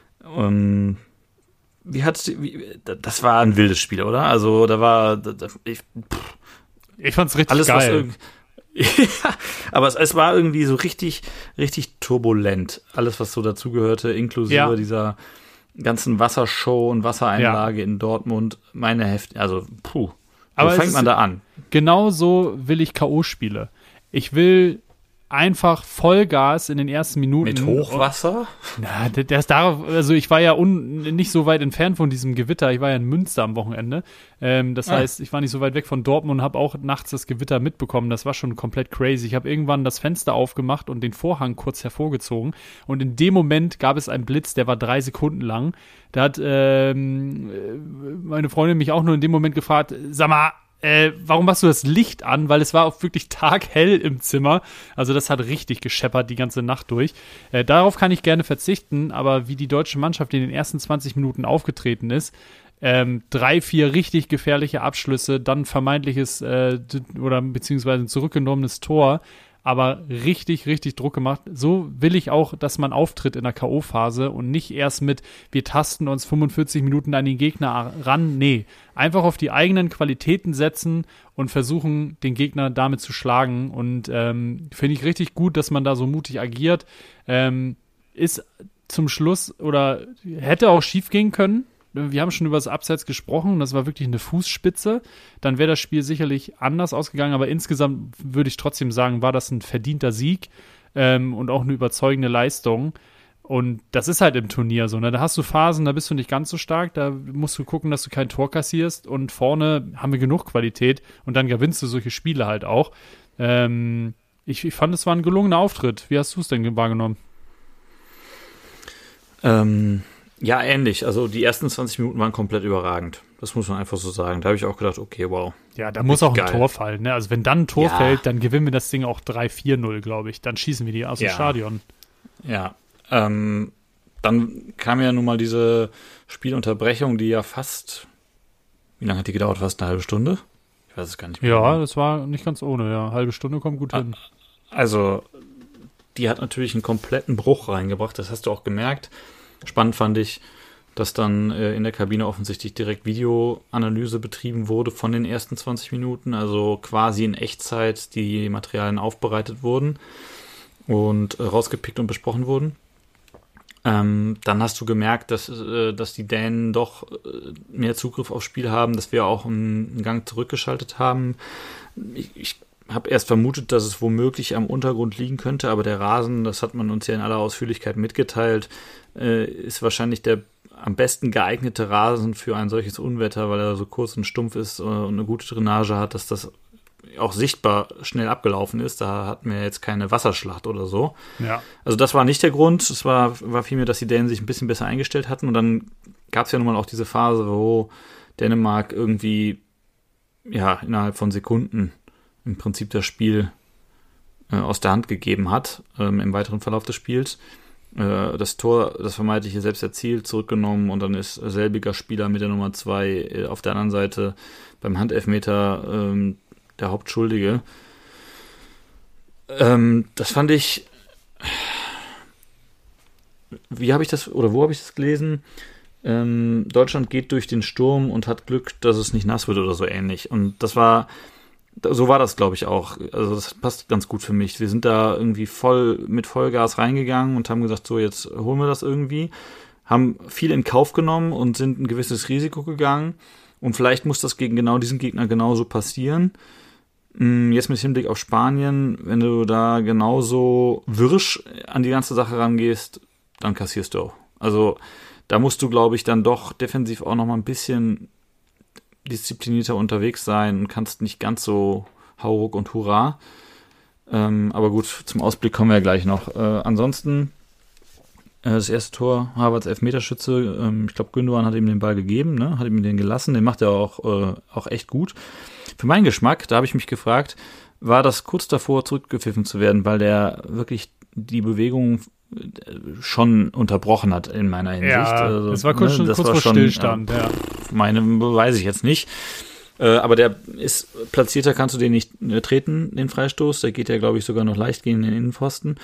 [SPEAKER 2] Ähm, wie hat wie, das war ein wildes Spiel, oder? Also da war da, da, ich, pff,
[SPEAKER 1] Ich fand's richtig
[SPEAKER 2] alles was
[SPEAKER 1] geil.
[SPEAKER 2] irgendwie ja, aber es, es war irgendwie so richtig, richtig turbulent. Alles, was so dazugehörte, inklusive
[SPEAKER 1] Ja.
[SPEAKER 2] dieser ganzen Wassershow und Wassereinlage in Dortmund. Meine Heft, also puh. Wo
[SPEAKER 1] Aber es
[SPEAKER 2] fängt
[SPEAKER 1] ist-
[SPEAKER 2] man da an?
[SPEAKER 1] Genau so will ich K O-Spiele. Ich will einfach Vollgas in den ersten Minuten.
[SPEAKER 2] Mit Hochwasser?
[SPEAKER 1] Na, der, der ist darauf, also ich war ja un, nicht so weit entfernt von diesem Gewitter. Ich war ja in Münster am Wochenende. Ähm, das
[SPEAKER 2] Ah.
[SPEAKER 1] heißt, ich war nicht so weit weg von Dortmund und habe auch nachts das Gewitter mitbekommen. Das war schon komplett crazy. Ich habe irgendwann das Fenster aufgemacht und den Vorhang kurz hervorgezogen. Und in dem Moment gab es einen Blitz, der war drei Sekunden lang. Da hat ähm, äh, meine Freundin mich auch nur in dem Moment gefragt, sag mal, Äh, warum machst du das Licht an? Weil es war auch wirklich taghell im Zimmer. Also das hat richtig gescheppert die ganze Nacht durch. Äh, darauf kann ich gerne verzichten, aber wie die deutsche Mannschaft in den ersten zwanzig Minuten aufgetreten ist, ähm, drei, vier richtig gefährliche Abschlüsse, dann vermeintliches äh, d- oder beziehungsweise ein zurückgenommenes Tor, aber richtig, richtig Druck gemacht. So will ich auch, dass man auftritt in der K O-Phase und nicht erst mit, wir tasten uns fünfundvierzig Minuten an den Gegner ran. Nee, einfach auf die eigenen Qualitäten setzen und versuchen, den Gegner damit zu schlagen. Und ähm, finde ich richtig gut, dass man da so mutig agiert. Ähm, ist zum Schluss oder hätte auch schief gehen können. Wir haben schon über das Abseits gesprochen, das war wirklich eine Fußspitze. Dann wäre das Spiel sicherlich anders ausgegangen, aber insgesamt würde ich trotzdem sagen, war das ein verdienter Sieg ähm, und auch eine überzeugende Leistung. Und das ist halt im Turnier so, ne? Da hast du Phasen, da bist du nicht ganz so stark, da musst du gucken, dass du kein Tor kassierst und vorne haben wir genug Qualität und dann gewinnst du solche Spiele halt auch. Ähm, ich, ich fand, es war ein gelungener Auftritt. Wie hast du es denn wahrgenommen?
[SPEAKER 2] Ähm, ja, ähnlich. Also die ersten zwanzig Minuten waren komplett überragend. Das muss man einfach so sagen. Da habe ich auch gedacht, okay, wow.
[SPEAKER 1] Ja, da muss auch ein
[SPEAKER 2] geil.
[SPEAKER 1] Tor fallen. Ne? Also wenn dann ein Tor
[SPEAKER 2] Ja.
[SPEAKER 1] fällt, dann gewinnen wir das Ding auch drei vier null, glaube ich. Dann schießen wir die aus dem
[SPEAKER 2] Ja.
[SPEAKER 1] Stadion.
[SPEAKER 2] Ja, ähm, dann kam ja nun mal diese Spielunterbrechung, die ja fast, wie lange hat die gedauert? Fast eine halbe Stunde? Ich weiß es gar nicht mehr.
[SPEAKER 1] Ja, das war nicht ganz ohne, ja. Halbe Stunde kommt gut
[SPEAKER 2] Ah.
[SPEAKER 1] hin.
[SPEAKER 2] Also, die hat natürlich einen kompletten Bruch reingebracht. Das hast du auch gemerkt. Spannend fand ich, dass dann äh, in der Kabine offensichtlich direkt Videoanalyse betrieben wurde von den ersten zwanzig Minuten, also quasi in Echtzeit die Materialien aufbereitet wurden und äh, rausgepickt und besprochen wurden. Ähm, dann hast du gemerkt, dass, äh, dass die Dänen doch äh, mehr Zugriff aufs Spiel haben, dass wir auch einen, einen Gang zurückgeschaltet haben. Ich, ich habe erst vermutet, dass es womöglich am Untergrund liegen könnte, aber der Rasen, das hat man uns ja in aller Ausführlichkeit mitgeteilt, äh, ist wahrscheinlich der am besten geeignete Rasen für ein solches Unwetter, weil er so kurz und stumpf ist äh, und eine gute Drainage hat, dass das auch sichtbar schnell abgelaufen ist. Da hatten wir jetzt keine Wasserschlacht oder so.
[SPEAKER 1] Ja.
[SPEAKER 2] Also das war nicht der Grund. Es war, war vielmehr, dass die Dänen sich ein bisschen besser eingestellt hatten. Und dann gab es ja nun mal auch diese Phase, wo Dänemark irgendwie ja innerhalb von Sekunden im Prinzip das Spiel äh, aus der Hand gegeben hat, ähm, im weiteren Verlauf des Spiels. Äh, das Tor, das vermeintliche selbst erzielt, zurückgenommen und dann ist selbiger Spieler mit der Nummer zwei äh, auf der anderen Seite beim Handelfmeter ähm, der Hauptschuldige. Ähm, das fand ich, wie habe ich das, oder wo habe ich das gelesen? Ähm, Deutschland geht durch den Sturm und hat Glück, dass es nicht nass wird oder so ähnlich. Und das war, so war das, glaube ich, auch. Also das passt ganz gut für mich. Wir sind da irgendwie voll mit Vollgas reingegangen und haben gesagt, so jetzt holen wir das irgendwie. Haben viel in Kauf genommen und sind ein gewisses Risiko gegangen. Und vielleicht muss das gegen genau diesen Gegner genauso passieren. Jetzt mit Hinblick auf Spanien, wenn du da genauso wirsch an die ganze Sache rangehst, dann kassierst du auch. Also da musst du, glaube ich, dann doch defensiv auch noch mal ein bisschen disziplinierter unterwegs sein und kannst nicht ganz so Hauruck und Hurra. Ähm, aber gut, zum Ausblick kommen wir ja gleich noch. Äh, ansonsten äh, das erste Tor, Havertz Elfmeterschütze, ähm, ich glaube Gündogan hat ihm den Ball gegeben, ne? Hat ihm den gelassen, den macht er auch, äh, auch echt gut. Für meinen Geschmack, da habe ich mich gefragt, war das kurz davor zurückgepfiffen zu werden, weil der wirklich die Bewegung schon unterbrochen hat in meiner Hinsicht.
[SPEAKER 1] Ja,
[SPEAKER 2] also,
[SPEAKER 1] das war kurz,
[SPEAKER 2] ne,
[SPEAKER 1] schon,
[SPEAKER 2] das
[SPEAKER 1] kurz
[SPEAKER 2] war
[SPEAKER 1] vor
[SPEAKER 2] schon,
[SPEAKER 1] Stillstand, ja.
[SPEAKER 2] Meine weiß ich jetzt nicht. Äh, aber der ist platzierter, kannst du den nicht äh, treten, den Freistoß. Der geht ja, glaube ich, sogar noch leicht gegen den Innenpfosten.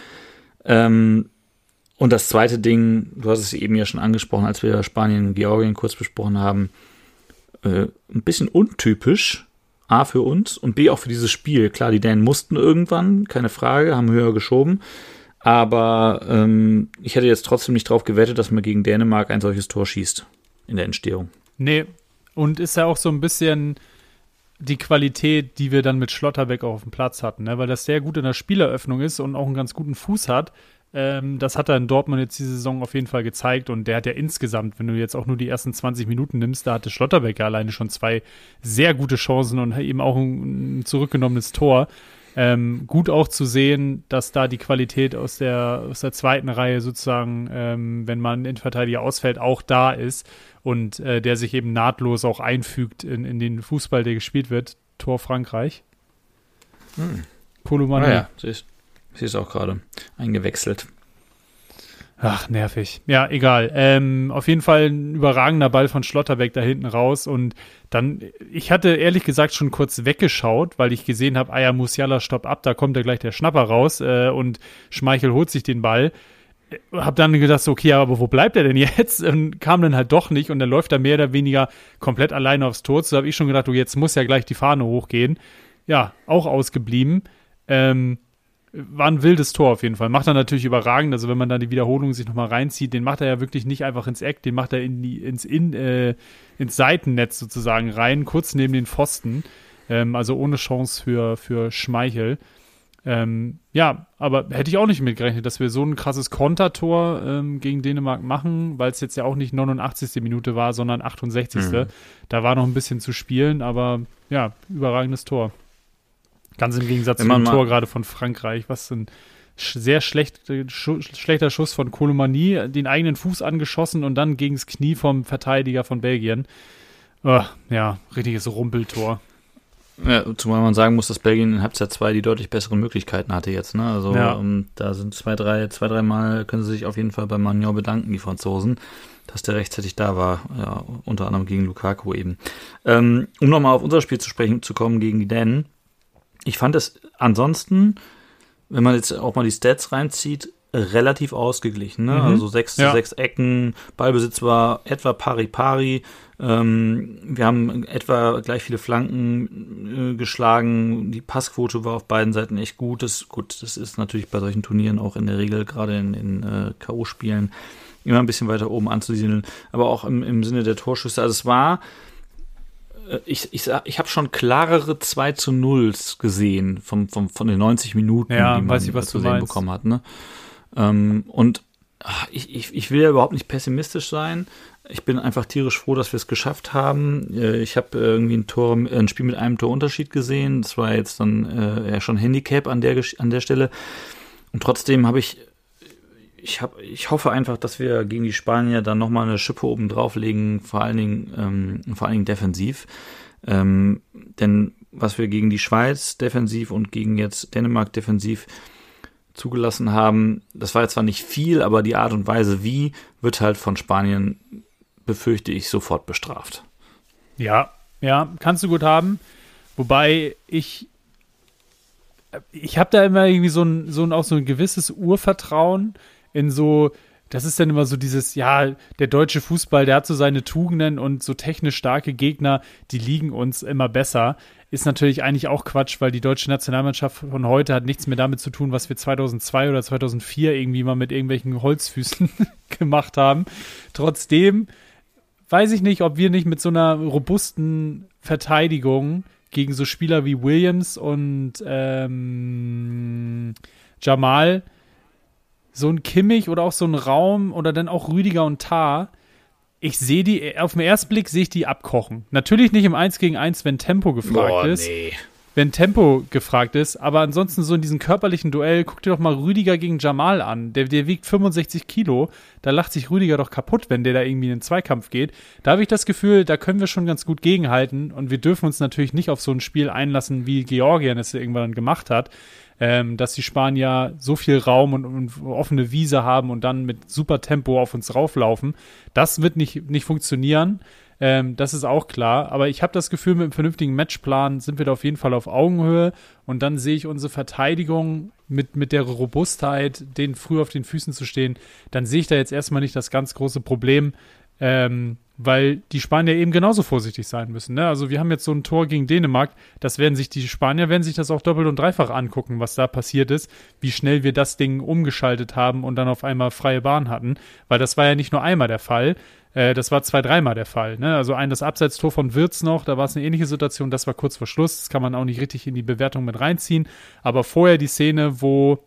[SPEAKER 2] Ähm, und das zweite Ding, du hast es eben ja schon angesprochen, als wir Spanien und Georgien kurz besprochen haben, äh, ein bisschen untypisch, A für uns und B auch für dieses Spiel. Klar, die Dänen mussten irgendwann, keine Frage, haben höher geschoben. Aber ähm, ich hätte jetzt trotzdem nicht drauf gewettet, dass man gegen Dänemark ein solches Tor schießt in der Entstehung.
[SPEAKER 1] Nee, und ist ja auch so ein bisschen die Qualität, die wir dann mit Schlotterbeck auch auf dem Platz hatten, ne? Weil das sehr gut in der Spieleröffnung ist und auch einen ganz guten Fuß hat. Ähm, das hat er in Dortmund jetzt diese Saison auf jeden Fall gezeigt und der hat ja insgesamt, wenn du jetzt auch nur die ersten zwanzig Minuten nimmst, da hatte Schlotterbeck ja alleine schon zwei sehr gute Chancen und eben auch ein, ein zurückgenommenes Tor. Ähm, gut auch zu sehen, dass da die Qualität aus der, aus der zweiten Reihe sozusagen, ähm, wenn man Innenverteidiger ausfällt, auch da ist und äh, der sich eben nahtlos auch einfügt in, in den Fußball, der gespielt wird. Tor Frankreich.
[SPEAKER 2] Hm.
[SPEAKER 1] Koloman.
[SPEAKER 2] Ah ja, sie ist, sie ist auch gerade eingewechselt.
[SPEAKER 1] Ach, nervig. Ja, egal. Ähm, auf jeden Fall ein überragender Ball von Schlotterbeck da hinten raus und dann, ich hatte ehrlich gesagt schon kurz weggeschaut, weil ich gesehen habe, ah ja, Musiala, stopp ab, da kommt ja gleich der Schnapper raus äh, und Schmeichel holt sich den Ball. Hab dann gedacht, so, okay, aber wo bleibt er denn jetzt? Und kam dann halt doch nicht und dann läuft er mehr oder weniger komplett alleine aufs Tor. So habe ich schon gedacht, oh, jetzt muss ja gleich die Fahne hochgehen. Ja, auch ausgeblieben. Ähm, War ein wildes Tor auf jeden Fall. Macht er natürlich überragend. Also wenn man da die Wiederholung sich nochmal reinzieht, den macht er ja wirklich nicht einfach ins Eck, den macht er in die, ins, in, äh, ins Seitennetz sozusagen rein, kurz neben den Pfosten. Ähm, also ohne Chance für, für Schmeichel. Ähm, ja, aber hätte ich auch nicht mitgerechnet, dass wir so ein krasses Kontertor ähm, gegen Dänemark machen, weil es jetzt ja auch nicht neunundachtzigste Minute war, sondern achtundsechzigste Mhm. Da war noch ein bisschen zu spielen, aber ja, überragendes Tor. Ganz im Gegensatz zu dem Tor gerade von Frankreich, was ein sch- sehr schlecht, sch- schlechter Schuss von Koulibaly, den eigenen Fuß angeschossen und dann gegen das Knie vom Verteidiger von Belgien. Oh, ja, richtiges Rumpeltor.
[SPEAKER 2] Ja, zumal man sagen muss, dass Belgien in Halbzeit zwei die deutlich besseren Möglichkeiten hatte jetzt. Ne? Also
[SPEAKER 1] ja.
[SPEAKER 2] um, da sind zwei, drei, zwei, drei Mal können sie sich auf jeden Fall bei Magnon bedanken, die Franzosen, dass der rechtzeitig da war, ja, unter anderem gegen Lukaku eben. Ähm, um nochmal auf unser Spiel zu sprechen zu kommen gegen die Dänen. Ich fand es ansonsten wenn man jetzt auch mal die Stats reinzieht, relativ ausgeglichen. Ne?
[SPEAKER 1] Mhm.
[SPEAKER 2] Also sechs zu
[SPEAKER 1] Ja.
[SPEAKER 2] sechs Ecken, Ballbesitz war etwa pari-pari. Ähm, wir haben etwa gleich viele Flanken äh, geschlagen. Die Passquote war auf beiden Seiten echt gut. Das, gut, das ist natürlich bei solchen Turnieren auch in der Regel, gerade in, in äh, K O-Spielen, immer ein bisschen weiter oben anzusiedeln. Aber auch im, im Sinne der Torschüsse. Also es war, äh, ich, ich, ich habe schon klarere zwei zu nulls gesehen vom, vom, von den neunzig Minuten,
[SPEAKER 1] Ja,
[SPEAKER 2] die man
[SPEAKER 1] weiß ich, was
[SPEAKER 2] zu
[SPEAKER 1] du
[SPEAKER 2] sehen
[SPEAKER 1] meinst.
[SPEAKER 2] bekommen hat. Ne? Ähm, und ach, ich, ich, ich will ja überhaupt nicht pessimistisch sein. Ich bin einfach tierisch froh, dass wir es geschafft haben. Ich habe irgendwie ein Tor, ein Spiel mit einem Torunterschied gesehen. Das war jetzt dann äh, ja schon Handicap an der an der Stelle. Und trotzdem habe ich, ich habe, ich hoffe einfach, dass wir gegen die Spanier dann nochmal eine Schippe oben drauflegen, vor allen Dingen, ähm, vor allen Dingen defensiv. Ähm, denn was wir gegen die Schweiz defensiv und gegen jetzt Dänemark defensiv zugelassen haben, das war jetzt zwar nicht viel, aber die Art und Weise, wie, wird halt von Spanien, befürchte ich, sofort bestraft.
[SPEAKER 1] Ja, ja, kannst du gut haben. Wobei ich, ich habe da immer irgendwie so ein, so ein, auch so ein gewisses Urvertrauen in so, das ist dann immer so dieses, ja, der deutsche Fußball, der hat so seine Tugenden und so technisch starke Gegner, die liegen uns immer besser. Ist natürlich eigentlich auch Quatsch, weil die deutsche Nationalmannschaft von heute hat nichts mehr damit zu tun, was wir zweitausendzwei oder zweitausendvier irgendwie mal mit irgendwelchen Holzfüßen gemacht haben. Trotzdem weiß ich nicht, ob wir nicht mit so einer robusten Verteidigung gegen so Spieler wie Williams und ähm, Jamal, so ein Kimmich oder auch so ein Raum oder dann auch Rüdiger und Tah, ich sehe die, auf den ersten Blick sehe ich die abkochen. Natürlich nicht im eins gegen eins, wenn Tempo gefragt
[SPEAKER 2] Boah,
[SPEAKER 1] ist.
[SPEAKER 2] nee.
[SPEAKER 1] Wenn Tempo gefragt ist, aber ansonsten so in diesem körperlichen Duell, guck dir doch mal Rüdiger gegen Jamal an. Der, der wiegt fünfundsechzig Kilo, da lacht sich Rüdiger doch kaputt, wenn der da irgendwie in den Zweikampf geht. Da habe ich das Gefühl, da können wir schon ganz gut gegenhalten und wir dürfen uns natürlich nicht auf so ein Spiel einlassen, wie Georgien es irgendwann gemacht hat, ähm, dass die Spanier so viel Raum und, und offene Wiese haben und dann mit super Tempo auf uns rauflaufen. Das wird nicht, nicht funktionieren. Ähm, das ist auch klar, aber ich habe das Gefühl, mit einem vernünftigen Matchplan sind wir da auf jeden Fall auf Augenhöhe und dann sehe ich unsere Verteidigung mit, mit der Robustheit, denen früh auf den Füßen zu stehen, dann sehe ich da jetzt erstmal nicht das ganz große Problem, ähm, weil die Spanier eben genauso vorsichtig sein müssen. Ne? Also wir haben jetzt so ein Tor gegen Dänemark, das werden sich die Spanier, werden sich das auch doppelt und dreifach angucken, was da passiert ist, wie schnell wir das Ding umgeschaltet haben und dann auf einmal freie Bahn hatten, weil das war ja nicht nur einmal der Fall, äh, das war zwei, dreimal der Fall. Ne? Also ein das Abseitstor von Wirtz noch, da war es eine ähnliche Situation, das war kurz vor Schluss, das kann man auch nicht richtig in die Bewertung mit reinziehen, aber vorher die Szene, wo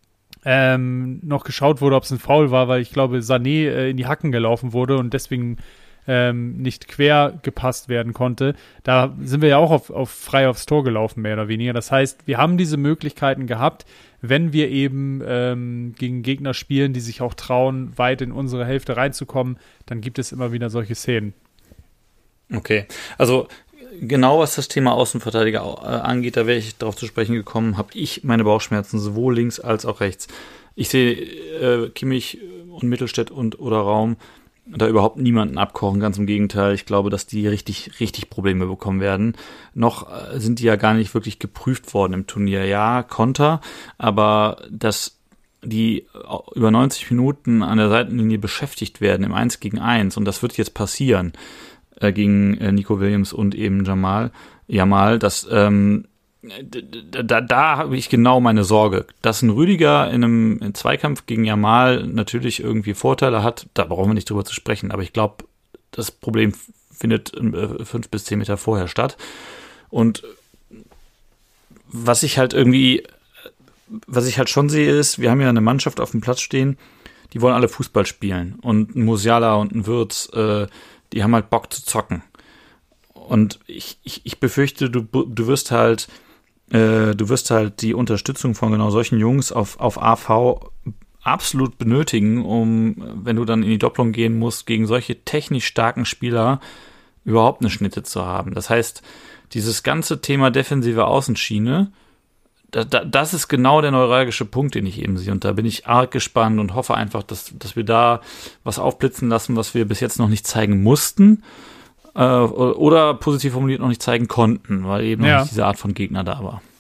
[SPEAKER 1] ähm, noch geschaut wurde, ob es ein Foul war, weil ich glaube, Sané äh, in die Hacken gelaufen wurde und deswegen ähm, nicht quer gepasst werden konnte. Da sind wir ja auch auf, auf frei aufs Tor gelaufen, mehr oder weniger. Das heißt, wir haben diese Möglichkeiten gehabt, wenn wir eben ähm, gegen Gegner spielen, die sich auch trauen, weit in unsere Hälfte reinzukommen, dann gibt es immer wieder solche Szenen.
[SPEAKER 2] Okay, also genau was das Thema Außenverteidiger äh, angeht, da wäre ich darauf zu sprechen gekommen, habe ich meine Bauchschmerzen sowohl links als auch rechts. Ich sehe äh, Kimmich und Mittelstädt und oder Raum da überhaupt niemanden abkochen, ganz im Gegenteil. Ich glaube, dass die richtig, richtig Probleme bekommen werden. Noch äh, sind die ja gar nicht wirklich geprüft worden im Turnier. Ja, Konter, aber dass die über neunzig Minuten an der Seitenlinie beschäftigt werden im eins gegen eins und das wird jetzt passieren äh, gegen äh, Nico Williams und eben Jamal, Jamal, das ähm, Da, da, da habe ich genau meine Sorge. Dass ein Rüdiger in einem Zweikampf gegen Jamal natürlich irgendwie Vorteile hat, da brauchen wir nicht drüber zu sprechen. Aber ich glaube, das Problem findet äh, fünf bis zehn Meter vorher statt. Und was ich halt irgendwie, was ich halt schon sehe, ist, wir haben ja eine Mannschaft auf dem Platz stehen, die wollen alle Fußball spielen. Und ein Musiala und ein Wirtz, äh, die haben halt Bock zu zocken. Und ich, ich, ich befürchte, du, du wirst halt Du wirst halt die Unterstützung von genau solchen Jungs auf, auf A V absolut benötigen, um, wenn du dann in die Doppelung gehen musst, gegen solche technisch starken Spieler überhaupt eine Schnitte zu haben. Das heißt, dieses ganze Thema defensive Außenschiene, da, da, das ist genau der neuralgische Punkt, den ich eben sehe. Und da bin ich arg gespannt und hoffe einfach, dass, dass wir da was aufblitzen lassen, was wir bis jetzt noch nicht zeigen mussten. Oder positiv formuliert noch nicht zeigen konnten, weil eben
[SPEAKER 1] ja.
[SPEAKER 2] noch nicht diese Art von Gegner da war.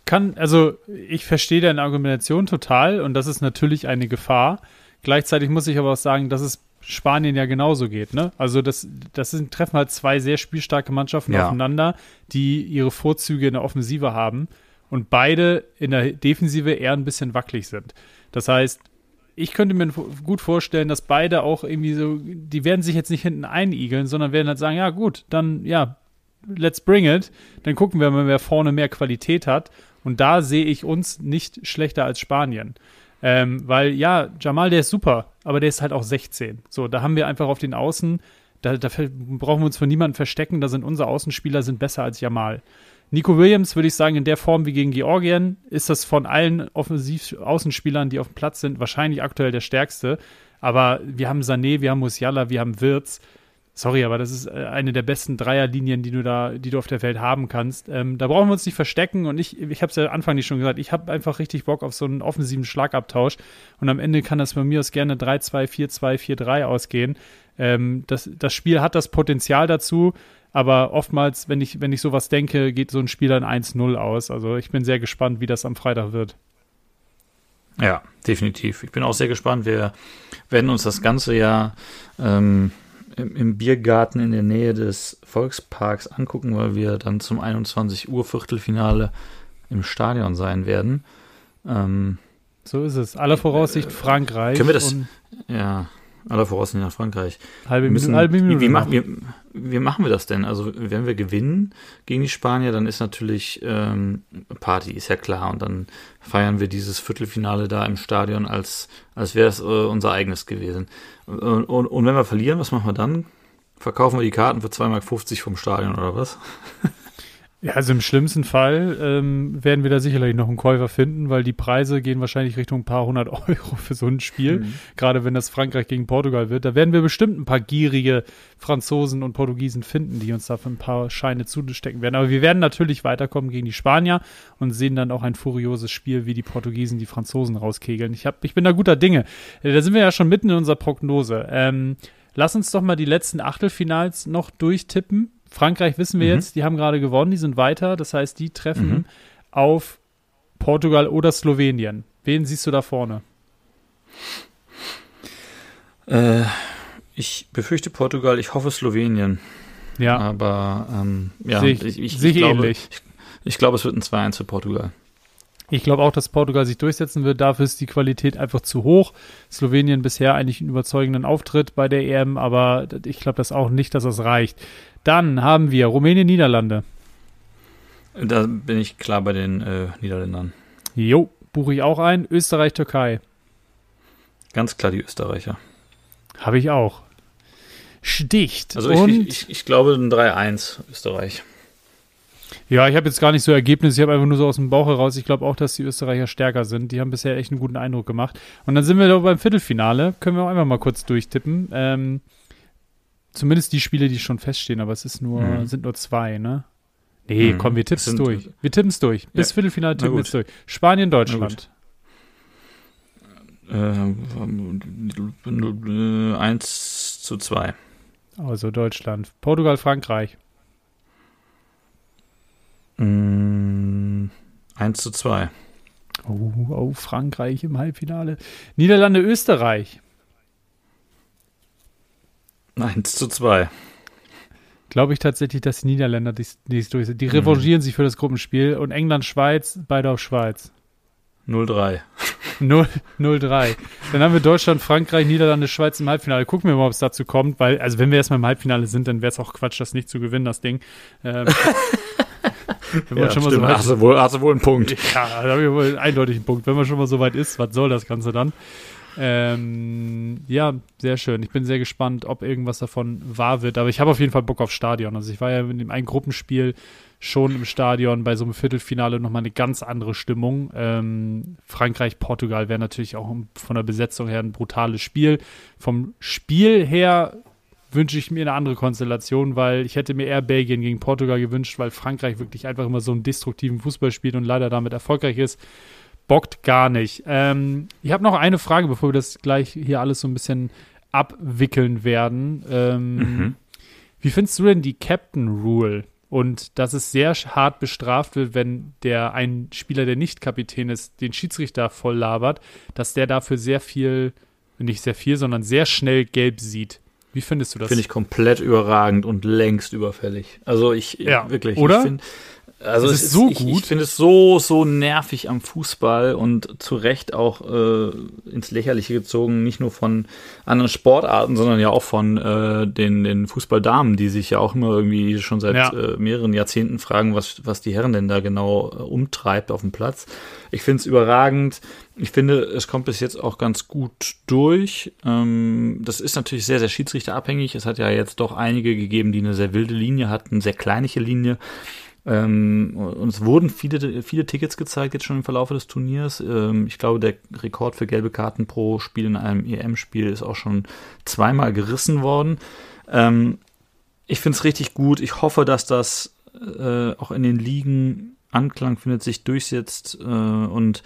[SPEAKER 1] kann, also ich verstehe deine Argumentation total und das ist natürlich eine Gefahr. Gleichzeitig muss ich aber auch sagen, dass es Spanien ja genauso geht, ne? Also das, das sind, treffen halt zwei sehr spielstarke Mannschaften
[SPEAKER 2] ja.
[SPEAKER 1] aufeinander, die ihre Vorzüge in der Offensive haben und beide in der Defensive eher ein bisschen wackelig sind. Das heißt, ich könnte mir gut vorstellen, dass beide auch irgendwie so, die werden sich jetzt nicht hinten einigeln, sondern werden halt sagen, ja gut, dann ja, let's bring it. Dann gucken wir mal, wer vorne mehr Qualität hat. Und da sehe ich uns nicht schlechter als Spanien. Ähm, weil, ja, Jamal, der ist super, aber der ist halt auch sechzehn. So, da haben wir einfach auf den Außen, da, da brauchen wir uns von niemandem verstecken, da sind unsere Außenspieler sind besser als Jamal. Nico Williams, würde ich sagen, in der Form wie gegen Georgien, ist das von allen Offensiv-Außenspielern, die auf dem Platz sind, wahrscheinlich aktuell der stärkste. Aber wir haben Sané, wir haben Musiala, wir haben Wirtz. Sorry, aber das ist eine der besten Dreierlinien, die du da, die du auf der Welt haben kannst. Ähm, da brauchen wir uns nicht verstecken und ich, ich habe es ja Anfang nicht schon gesagt, ich habe einfach richtig Bock auf so einen offensiven Schlagabtausch und am Ende kann das bei mir aus gerne drei zwei, vier zwei, vier drei ausgehen. Ähm, das, das Spiel hat das Potenzial dazu, aber oftmals, wenn ich, wenn ich sowas denke, geht so ein Spiel dann eins null aus. Also ich bin sehr gespannt, wie das am Freitag wird.
[SPEAKER 2] Ja, definitiv. Ich bin auch sehr gespannt. Wir werden uns das ganze Jahr ähm, im, im Biergarten in der Nähe des Volksparks angucken, weil wir dann zum einundzwanzig Uhr Viertelfinale im Stadion sein werden. Ähm,
[SPEAKER 1] so ist es. Aller Voraussicht Frankreich.
[SPEAKER 2] Können wir das? Ja, aller Voraussicht nach Frankreich.
[SPEAKER 1] Halbe,
[SPEAKER 2] müssen,
[SPEAKER 1] halbe Minute.
[SPEAKER 2] Wie, wie, machen wir, wie machen wir das denn? Also wenn wir gewinnen gegen die Spanier, dann ist natürlich ähm, Party, ist ja klar. Und dann feiern wir dieses Viertelfinale da im Stadion, als, als wäre es äh, unser eigenes gewesen. Und, und, und wenn wir verlieren, was machen wir dann? Verkaufen wir die Karten für zwei Mark fünfzig vom Stadion oder was?
[SPEAKER 1] Ja, also im schlimmsten Fall ähm, werden wir da sicherlich noch einen Käufer finden, weil die Preise gehen wahrscheinlich Richtung ein paar hundert Euro für so ein Spiel, mhm. gerade wenn das Frankreich gegen Portugal wird. Da werden wir bestimmt ein paar gierige Franzosen und Portugiesen finden, die uns dafür ein paar Scheine zustecken werden. Aber wir werden natürlich weiterkommen gegen die Spanier und sehen dann auch ein furioses Spiel, wie die Portugiesen die Franzosen rauskegeln. Ich, hab, ich bin da guter Dinge. Da sind wir ja schon mitten in unserer Prognose. Ähm, lass uns doch mal die letzten Achtelfinals noch durchtippen. Frankreich wissen wir mhm. jetzt, die haben gerade gewonnen, die sind weiter. Das heißt, die treffen mhm. auf Portugal oder Slowenien. Wen siehst du da vorne?
[SPEAKER 2] Äh, ich befürchte Portugal, ich hoffe Slowenien.
[SPEAKER 1] Ja.
[SPEAKER 2] Aber ähm, ja,
[SPEAKER 1] Sehe ich,
[SPEAKER 2] ich, ich,
[SPEAKER 1] seh ich
[SPEAKER 2] ich, glaube,
[SPEAKER 1] ähnlich.
[SPEAKER 2] ich, ich glaube, es wird ein zwei eins für Portugal.
[SPEAKER 1] Ich glaube auch, dass Portugal sich durchsetzen wird. Dafür ist die Qualität einfach zu hoch. Slowenien bisher eigentlich einen überzeugenden Auftritt bei der E M, aber ich glaube das auch nicht, dass das reicht. Dann haben wir Rumänien, Niederlande.
[SPEAKER 2] Da bin ich klar bei den äh, Niederländern.
[SPEAKER 1] Jo, buche ich auch ein. Österreich, Türkei.
[SPEAKER 2] Ganz klar die Österreicher.
[SPEAKER 1] Habe ich auch. Sticht.
[SPEAKER 2] Also
[SPEAKER 1] Und
[SPEAKER 2] ich, ich, ich glaube ein drei eins Österreich.
[SPEAKER 1] Ja, ich habe jetzt gar nicht so Ergebnisse, ich habe einfach nur so aus dem Bauch heraus. Ich glaube auch, dass die Österreicher stärker sind. Die haben bisher echt einen guten Eindruck gemacht. Und dann sind wir doch beim Viertelfinale. Können wir auch einfach mal kurz durchtippen. Ähm, zumindest die Spiele, die schon feststehen, aber es ist nur, mhm. sind nur zwei, ne? Nee, mhm. komm, wir tippen es durch. Wir tippen es durch. Bis ja. Viertelfinale tippen wir es durch. Spanien, Deutschland.
[SPEAKER 2] Äh, eins zu zwei.
[SPEAKER 1] Also Deutschland. Portugal, Frankreich.
[SPEAKER 2] Mm, eins zu zwei.
[SPEAKER 1] Oh, oh, Frankreich im Halbfinale. Niederlande, Österreich.
[SPEAKER 2] eins zu zwei.
[SPEAKER 1] Glaube ich tatsächlich, dass die Niederländer dies, dies durch sind. Die revanchieren mhm. sich für das Gruppenspiel und England, Schweiz, beide auf Schweiz.
[SPEAKER 2] null drei.
[SPEAKER 1] null drei. Dann haben wir Deutschland, Frankreich, Niederlande, Schweiz im Halbfinale. Gucken wir mal, ob es dazu kommt, weil, also wenn wir erstmal im Halbfinale sind, dann wäre es auch Quatsch, das nicht zu gewinnen, das Ding. Ähm, wenn man
[SPEAKER 2] ja,
[SPEAKER 1] schon mal
[SPEAKER 2] stimmt,
[SPEAKER 1] so weit
[SPEAKER 2] hast, du wohl, hast du wohl einen Punkt.
[SPEAKER 1] Ja, da habe ich wohl eindeutig einen Punkt. Wenn man schon mal so weit ist, was soll das Ganze dann? Ähm, ja, sehr schön. Ich bin sehr gespannt, ob irgendwas davon wahr wird. Aber ich habe auf jeden Fall Bock auf Stadion. Also ich war ja in dem einen Gruppenspiel schon im Stadion, bei so einem Viertelfinale nochmal eine ganz andere Stimmung. Ähm, Frankreich, Portugal wäre natürlich auch von der Besetzung her ein brutales Spiel. Vom Spiel her wünsche ich mir eine andere Konstellation, weil ich hätte mir eher Belgien gegen Portugal gewünscht, weil Frankreich wirklich einfach immer so einen destruktiven Fußball spielt und leider damit erfolgreich ist. Bockt gar nicht. Ähm, ich habe noch eine Frage, bevor wir das gleich hier alles so ein bisschen abwickeln werden. Ähm, mhm. Wie findest du denn die Captain Rule? und dass es sehr hart bestraft wird, wenn der ein Spieler, der nicht Kapitän ist, den Schiedsrichter voll labert, dass der dafür sehr viel, nicht sehr viel, sondern sehr schnell gelb sieht. Wie findest du das?
[SPEAKER 2] Finde ich komplett überragend und längst überfällig. Also ich,
[SPEAKER 1] ja,
[SPEAKER 2] wirklich,
[SPEAKER 1] oder?
[SPEAKER 2] ich finde Also
[SPEAKER 1] es
[SPEAKER 2] es
[SPEAKER 1] ist so
[SPEAKER 2] ich,
[SPEAKER 1] gut.
[SPEAKER 2] Ich finde es so, so nervig am Fußball und zu Recht auch äh, ins Lächerliche gezogen, nicht nur von anderen Sportarten, sondern ja auch von äh, den, den Fußballdamen, die sich ja auch immer irgendwie schon seit
[SPEAKER 1] Ja.
[SPEAKER 2] äh, mehreren Jahrzehnten fragen, was, was die Herren denn da genau äh, umtreibt auf dem Platz. Ich finde es überragend. Ich finde, es kommt bis jetzt auch ganz gut durch. Ähm, das ist natürlich sehr, sehr schiedsrichterabhängig. Es hat ja jetzt doch einige gegeben, die eine sehr wilde Linie hatten, sehr kleinliche Linie. Ähm, und es wurden viele, viele Tickets gezeigt jetzt schon im Verlauf des Turniers. Ähm, ich glaube, der Rekord für gelbe Karten pro Spiel in einem E M-Spiel ist auch schon zweimal gerissen worden. Ähm, ich finde es richtig gut. Ich hoffe, dass das äh, auch in den Ligen Anklang findet, sich durchsetzt. Äh, und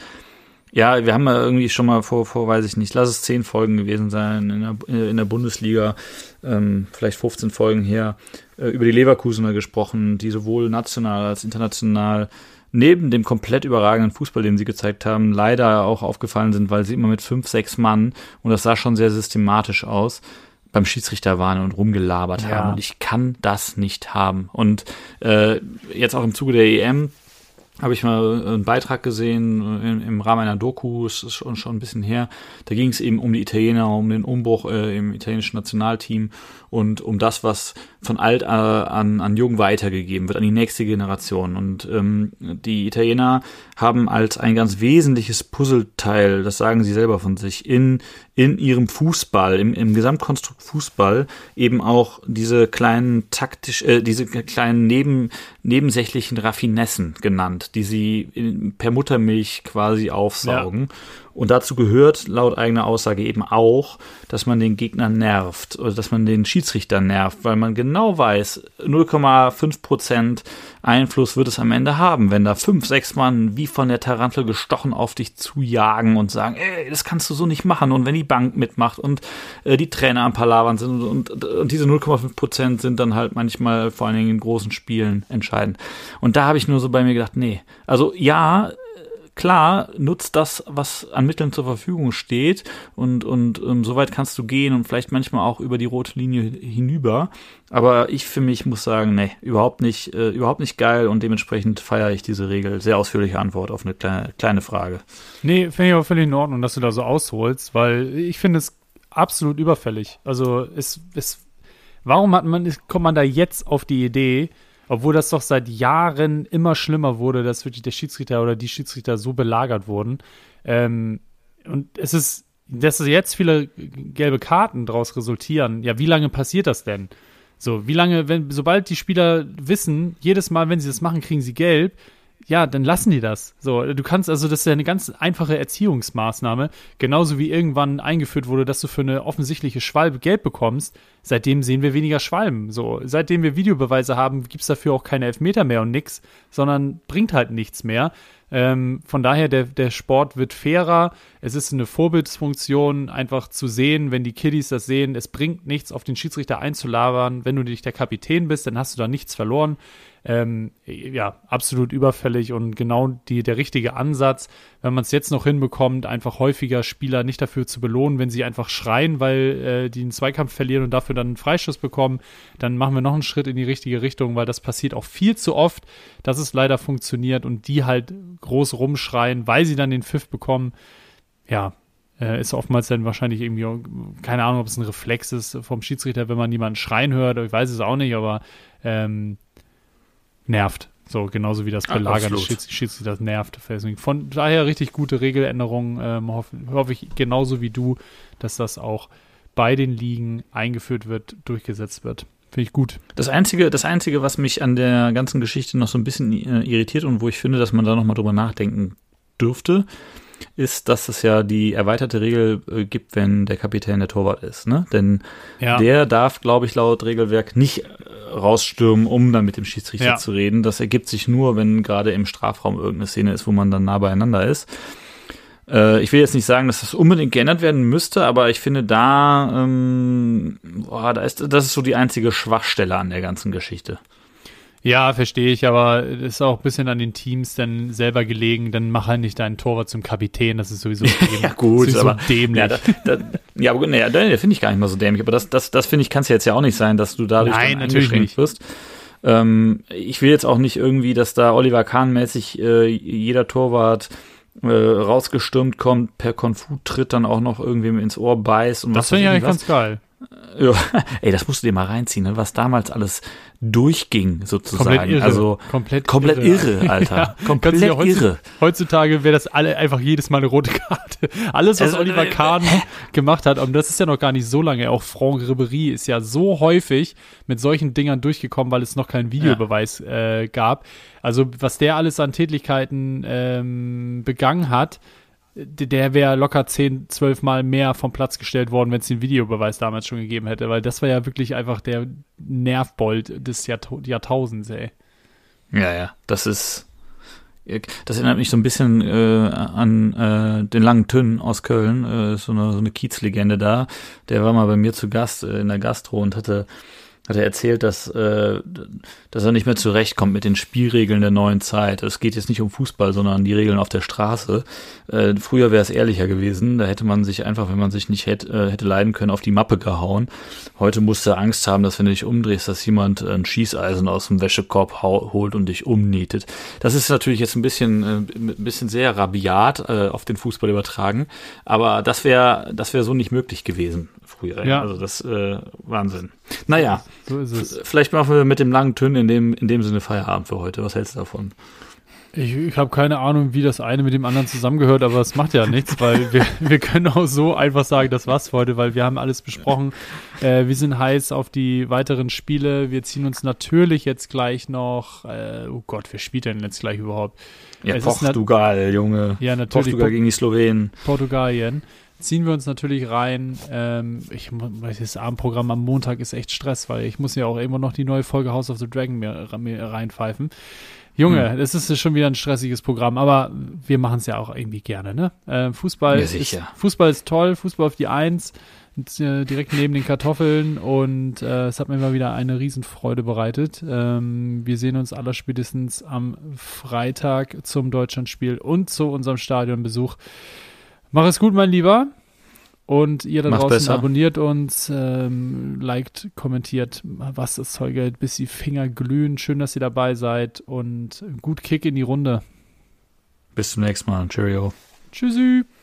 [SPEAKER 2] ja, wir haben ja irgendwie schon mal vor, vor, weiß ich nicht, lass es zehn Folgen gewesen sein in der, in der Bundesliga, ähm, vielleicht fünfzehn Folgen her, äh, über die Leverkusener gesprochen, die sowohl national als international neben dem komplett überragenden Fußball, den sie gezeigt haben, leider auch aufgefallen sind, weil sie immer mit fünf, sechs Mann, und das sah schon sehr systematisch aus, beim Schiedsrichter waren und rumgelabert
[SPEAKER 1] Ja.
[SPEAKER 2] haben. Und ich kann das nicht haben. Und äh, jetzt auch im Zuge der E M habe ich mal einen Beitrag gesehen im, im Rahmen einer Doku, es ist schon, schon ein bisschen her. Da ging es eben um die Italiener, um den Umbruch äh, im italienischen Nationalteam und um das, was von alt äh, an, an jung weitergegeben wird, an die nächste Generation. Und ähm, die Italiener haben als ein ganz wesentliches Puzzleteil, das sagen sie selber von sich, in, in ihrem Fußball, im, im Gesamtkonstrukt Fußball eben auch diese kleinen taktisch, äh, diese kleinen neben, nebensächlichen Raffinessen genannt, die sie in, per Muttermilch quasi aufsaugen. Ja. Und dazu gehört laut eigener Aussage eben auch, dass man den Gegner nervt oder dass man den Schiedsrichter nervt, weil man genau weiß, null Komma fünf Prozent Einfluss wird es am Ende haben, wenn da fünf, sechs Mann wie von der Tarantel gestochen auf dich zujagen und sagen, ey, das kannst du so nicht machen. Und wenn die Bank mitmacht und äh, die Trainer am Palavern sind und, und, und diese null Komma fünf Prozent sind dann halt manchmal vor allen Dingen in großen Spielen entscheidend. Und da habe ich nur so bei mir gedacht, nee, also ja, klar, nutzt das, was an Mitteln zur Verfügung steht und, und um, so weit kannst du gehen und vielleicht manchmal auch über die rote Linie hinüber. Aber ich für mich muss sagen, nee, überhaupt nicht, äh, überhaupt nicht geil und dementsprechend feiere ich diese Regel. Sehr ausführliche Antwort auf eine kleine, kleine Frage.
[SPEAKER 1] Nee, finde ich auch völlig in Ordnung, dass du da so ausholst, weil ich finde es absolut überfällig. Also es, es, warum hat man, kommt man da jetzt auf die Idee, obwohl das doch seit Jahren immer schlimmer wurde, dass wirklich der Schiedsrichter oder die Schiedsrichter so belagert wurden. Ähm, und es ist, dass jetzt viele gelbe Karten daraus resultieren. Ja, wie lange passiert das denn? So, wie lange, wenn, sobald die Spieler wissen, jedes Mal, wenn sie das machen, kriegen sie gelb, ja, dann lassen die das. So, du kannst, also das ist ja eine ganz einfache Erziehungsmaßnahme, genauso wie irgendwann eingeführt wurde, dass du für eine offensichtliche Schwalbe gelb bekommst. Seitdem sehen wir weniger Schwalben. So, seitdem wir Videobeweise haben, gibt's dafür auch keine Elfmeter mehr und nix, sondern bringt halt nichts mehr. Ähm, von daher, der, der Sport wird fairer. Es ist eine Vorbildsfunktion, einfach zu sehen, wenn die Kiddies das sehen, es bringt nichts, auf den Schiedsrichter einzulabern. Wenn du nicht der Kapitän bist, dann hast du da nichts verloren. Ähm, ja, absolut überfällig und genau die, der richtige Ansatz, wenn man es jetzt noch hinbekommt, einfach häufiger Spieler nicht dafür zu belohnen, wenn sie einfach schreien, weil äh, die einen Zweikampf verlieren und dafür dann einen Freischuss bekommen, dann machen wir noch einen Schritt in die richtige Richtung, weil das passiert auch viel zu oft, dass es leider funktioniert und die halt groß rumschreien, weil sie dann den Pfiff bekommen. Ja, äh, ist oftmals dann wahrscheinlich irgendwie, keine Ahnung, ob es ein Reflex ist vom Schiedsrichter, wenn man jemanden schreien hört, ich weiß es auch nicht, aber ähm, nervt. So, genauso wie das Belagern des Schieds- Schiedsrichters nervt. Von daher richtig gute Regeländerungen. Ähm, hoffe, hoffe ich genauso wie du, dass das auch bei den Ligen eingeführt wird, durchgesetzt wird. Finde ich gut.
[SPEAKER 2] Das Einzige, das Einzige, was mich an der ganzen Geschichte noch so ein bisschen äh, irritiert und wo ich finde, dass man da noch mal drüber nachdenken dürfte, ist, dass es ja die erweiterte Regel äh, gibt, wenn der Kapitän der Torwart ist. Ne? Denn
[SPEAKER 1] ja.
[SPEAKER 2] der darf, glaube ich, laut Regelwerk nicht äh, rausstürmen, um dann mit dem Schiedsrichter
[SPEAKER 1] ja.
[SPEAKER 2] zu reden. Das ergibt sich nur, wenn gerade im Strafraum irgendeine Szene ist, wo man dann nah beieinander ist. Äh, ich will jetzt nicht sagen, dass das unbedingt geändert werden müsste, aber ich finde da, ähm, boah, da ist, das ist so die einzige Schwachstelle an der ganzen Geschichte.
[SPEAKER 1] Ja, verstehe ich, aber es ist auch ein bisschen an den Teams dann selber gelegen, dann mach halt nicht deinen Torwart zum Kapitän, das ist sowieso dämlich.
[SPEAKER 2] Ja gut,
[SPEAKER 1] sowieso
[SPEAKER 2] aber
[SPEAKER 1] dämlich.
[SPEAKER 2] Ja, da, da, ja, aber nee, da finde ich gar nicht mal so dämlich, aber das, das, das finde ich, kann es ja jetzt ja auch nicht sein, dass du dadurch
[SPEAKER 1] Nein,
[SPEAKER 2] dann
[SPEAKER 1] natürlich
[SPEAKER 2] eingeschränkt
[SPEAKER 1] nicht.
[SPEAKER 2] wirst. Ähm, ich will jetzt auch nicht irgendwie, dass da Oliver Kahn-mäßig äh, jeder Torwart äh, rausgestürmt kommt, per Konfut-Tritt dann auch noch irgendwem ins Ohr beißt. Und
[SPEAKER 1] Das
[SPEAKER 2] was
[SPEAKER 1] finde ich
[SPEAKER 2] weiß
[SPEAKER 1] eigentlich
[SPEAKER 2] was.
[SPEAKER 1] ganz geil.
[SPEAKER 2] Ja, ey, das musst du dir mal reinziehen, ne? Was damals alles durchging, sozusagen.
[SPEAKER 1] Komplett irre.
[SPEAKER 2] Also
[SPEAKER 1] komplett,
[SPEAKER 2] komplett irre,
[SPEAKER 1] irre
[SPEAKER 2] Alter.
[SPEAKER 1] Ja,
[SPEAKER 2] komplett
[SPEAKER 1] kannst du dir heutzutage,
[SPEAKER 2] irre.
[SPEAKER 1] Heutzutage wäre das alle einfach jedes Mal eine rote Karte. Alles, was
[SPEAKER 2] Also,
[SPEAKER 1] Oliver
[SPEAKER 2] äh,
[SPEAKER 1] Kahn gemacht hat, und das ist ja noch gar nicht so lange, auch Franck Ribéry ist ja so häufig mit solchen Dingern durchgekommen, weil es noch keinen Videobeweis äh, gab. Also was der alles an Tätlichkeiten ähm, begangen hat, der wäre locker zehn, zwölf Mal mehr vom Platz gestellt worden, wenn es den Videobeweis damals schon gegeben hätte, weil das war ja wirklich einfach der Nervbold des Jahrta- Jahrtausends, ey.
[SPEAKER 2] Ja, ja, das ist, das erinnert mich so ein bisschen äh, an äh, den langen Tünn aus Köln, äh, so eine, so eine Kiezlegende da, der war mal bei mir zu Gast äh, in der Gastro und hatte hat er erzählt, dass, äh, dass er nicht mehr zurechtkommt mit den Spielregeln der neuen Zeit. Es geht jetzt nicht um Fußball, sondern die Regeln auf der Straße. Äh, früher wäre es ehrlicher gewesen. Da hätte man sich einfach, wenn man sich nicht hätte, äh, hätte leiden können, auf die Mappe gehauen. Heute musst du Angst haben, dass wenn du dich umdrehst, dass jemand ein Schießeisen aus dem Wäschekorb hau- holt und dich umnietet. Das ist natürlich jetzt ein bisschen, äh, ein bisschen sehr rabiat äh, auf den Fußball übertragen. Aber das wäre, das wäre so nicht möglich gewesen früher.
[SPEAKER 1] Ja.
[SPEAKER 2] Also das äh, Wahnsinn. Naja,
[SPEAKER 1] so ist es.
[SPEAKER 2] Vielleicht machen wir mit dem langen Tünn in dem, in dem Sinne Feierabend für heute. Was hältst du davon?
[SPEAKER 1] Ich, ich habe keine Ahnung, wie das eine mit dem anderen zusammengehört, aber es macht ja nichts, weil wir, wir können auch so einfach sagen, das war's für heute, weil wir haben alles besprochen. Äh, wir sind heiß auf die weiteren Spiele. Wir ziehen uns natürlich jetzt gleich noch, äh, oh Gott, wer spielt denn jetzt gleich überhaupt?
[SPEAKER 2] Ja,
[SPEAKER 1] Es ist
[SPEAKER 2] Portugal, nat- Junge.
[SPEAKER 1] Ja, natürlich.
[SPEAKER 2] Portugal
[SPEAKER 1] Po-
[SPEAKER 2] gegen die Slowenen.
[SPEAKER 1] Portugalien. Ziehen wir uns natürlich rein. Ähm, ich weiß, das Abendprogramm am Montag ist echt Stress, weil ich muss ja auch immer noch die neue Folge House of the Dragon mir, mir reinpfeifen. Junge, es hm. ist schon wieder ein stressiges Programm, aber wir machen es ja auch irgendwie gerne, ne? Äh, Fußball,
[SPEAKER 2] Ja,
[SPEAKER 1] ist,
[SPEAKER 2] sicher.
[SPEAKER 1] Fußball ist toll, Fußball auf die Eins, äh, direkt neben den Kartoffeln, und äh, es hat mir immer wieder eine Riesenfreude bereitet. Ähm, wir sehen uns allerspätestens am Freitag zum Deutschlandspiel und zu unserem Stadionbesuch. Mach es gut, mein Lieber. Und ihr da
[SPEAKER 2] Mach's
[SPEAKER 1] draußen
[SPEAKER 2] besser.
[SPEAKER 1] Abonniert uns, ähm, liked, kommentiert, was das Zeug hält, bis die Finger glühen. Schön, dass ihr dabei seid, und gut Kick in die Runde.
[SPEAKER 2] Bis zum nächsten Mal. Cheerio.
[SPEAKER 1] Tschüssi.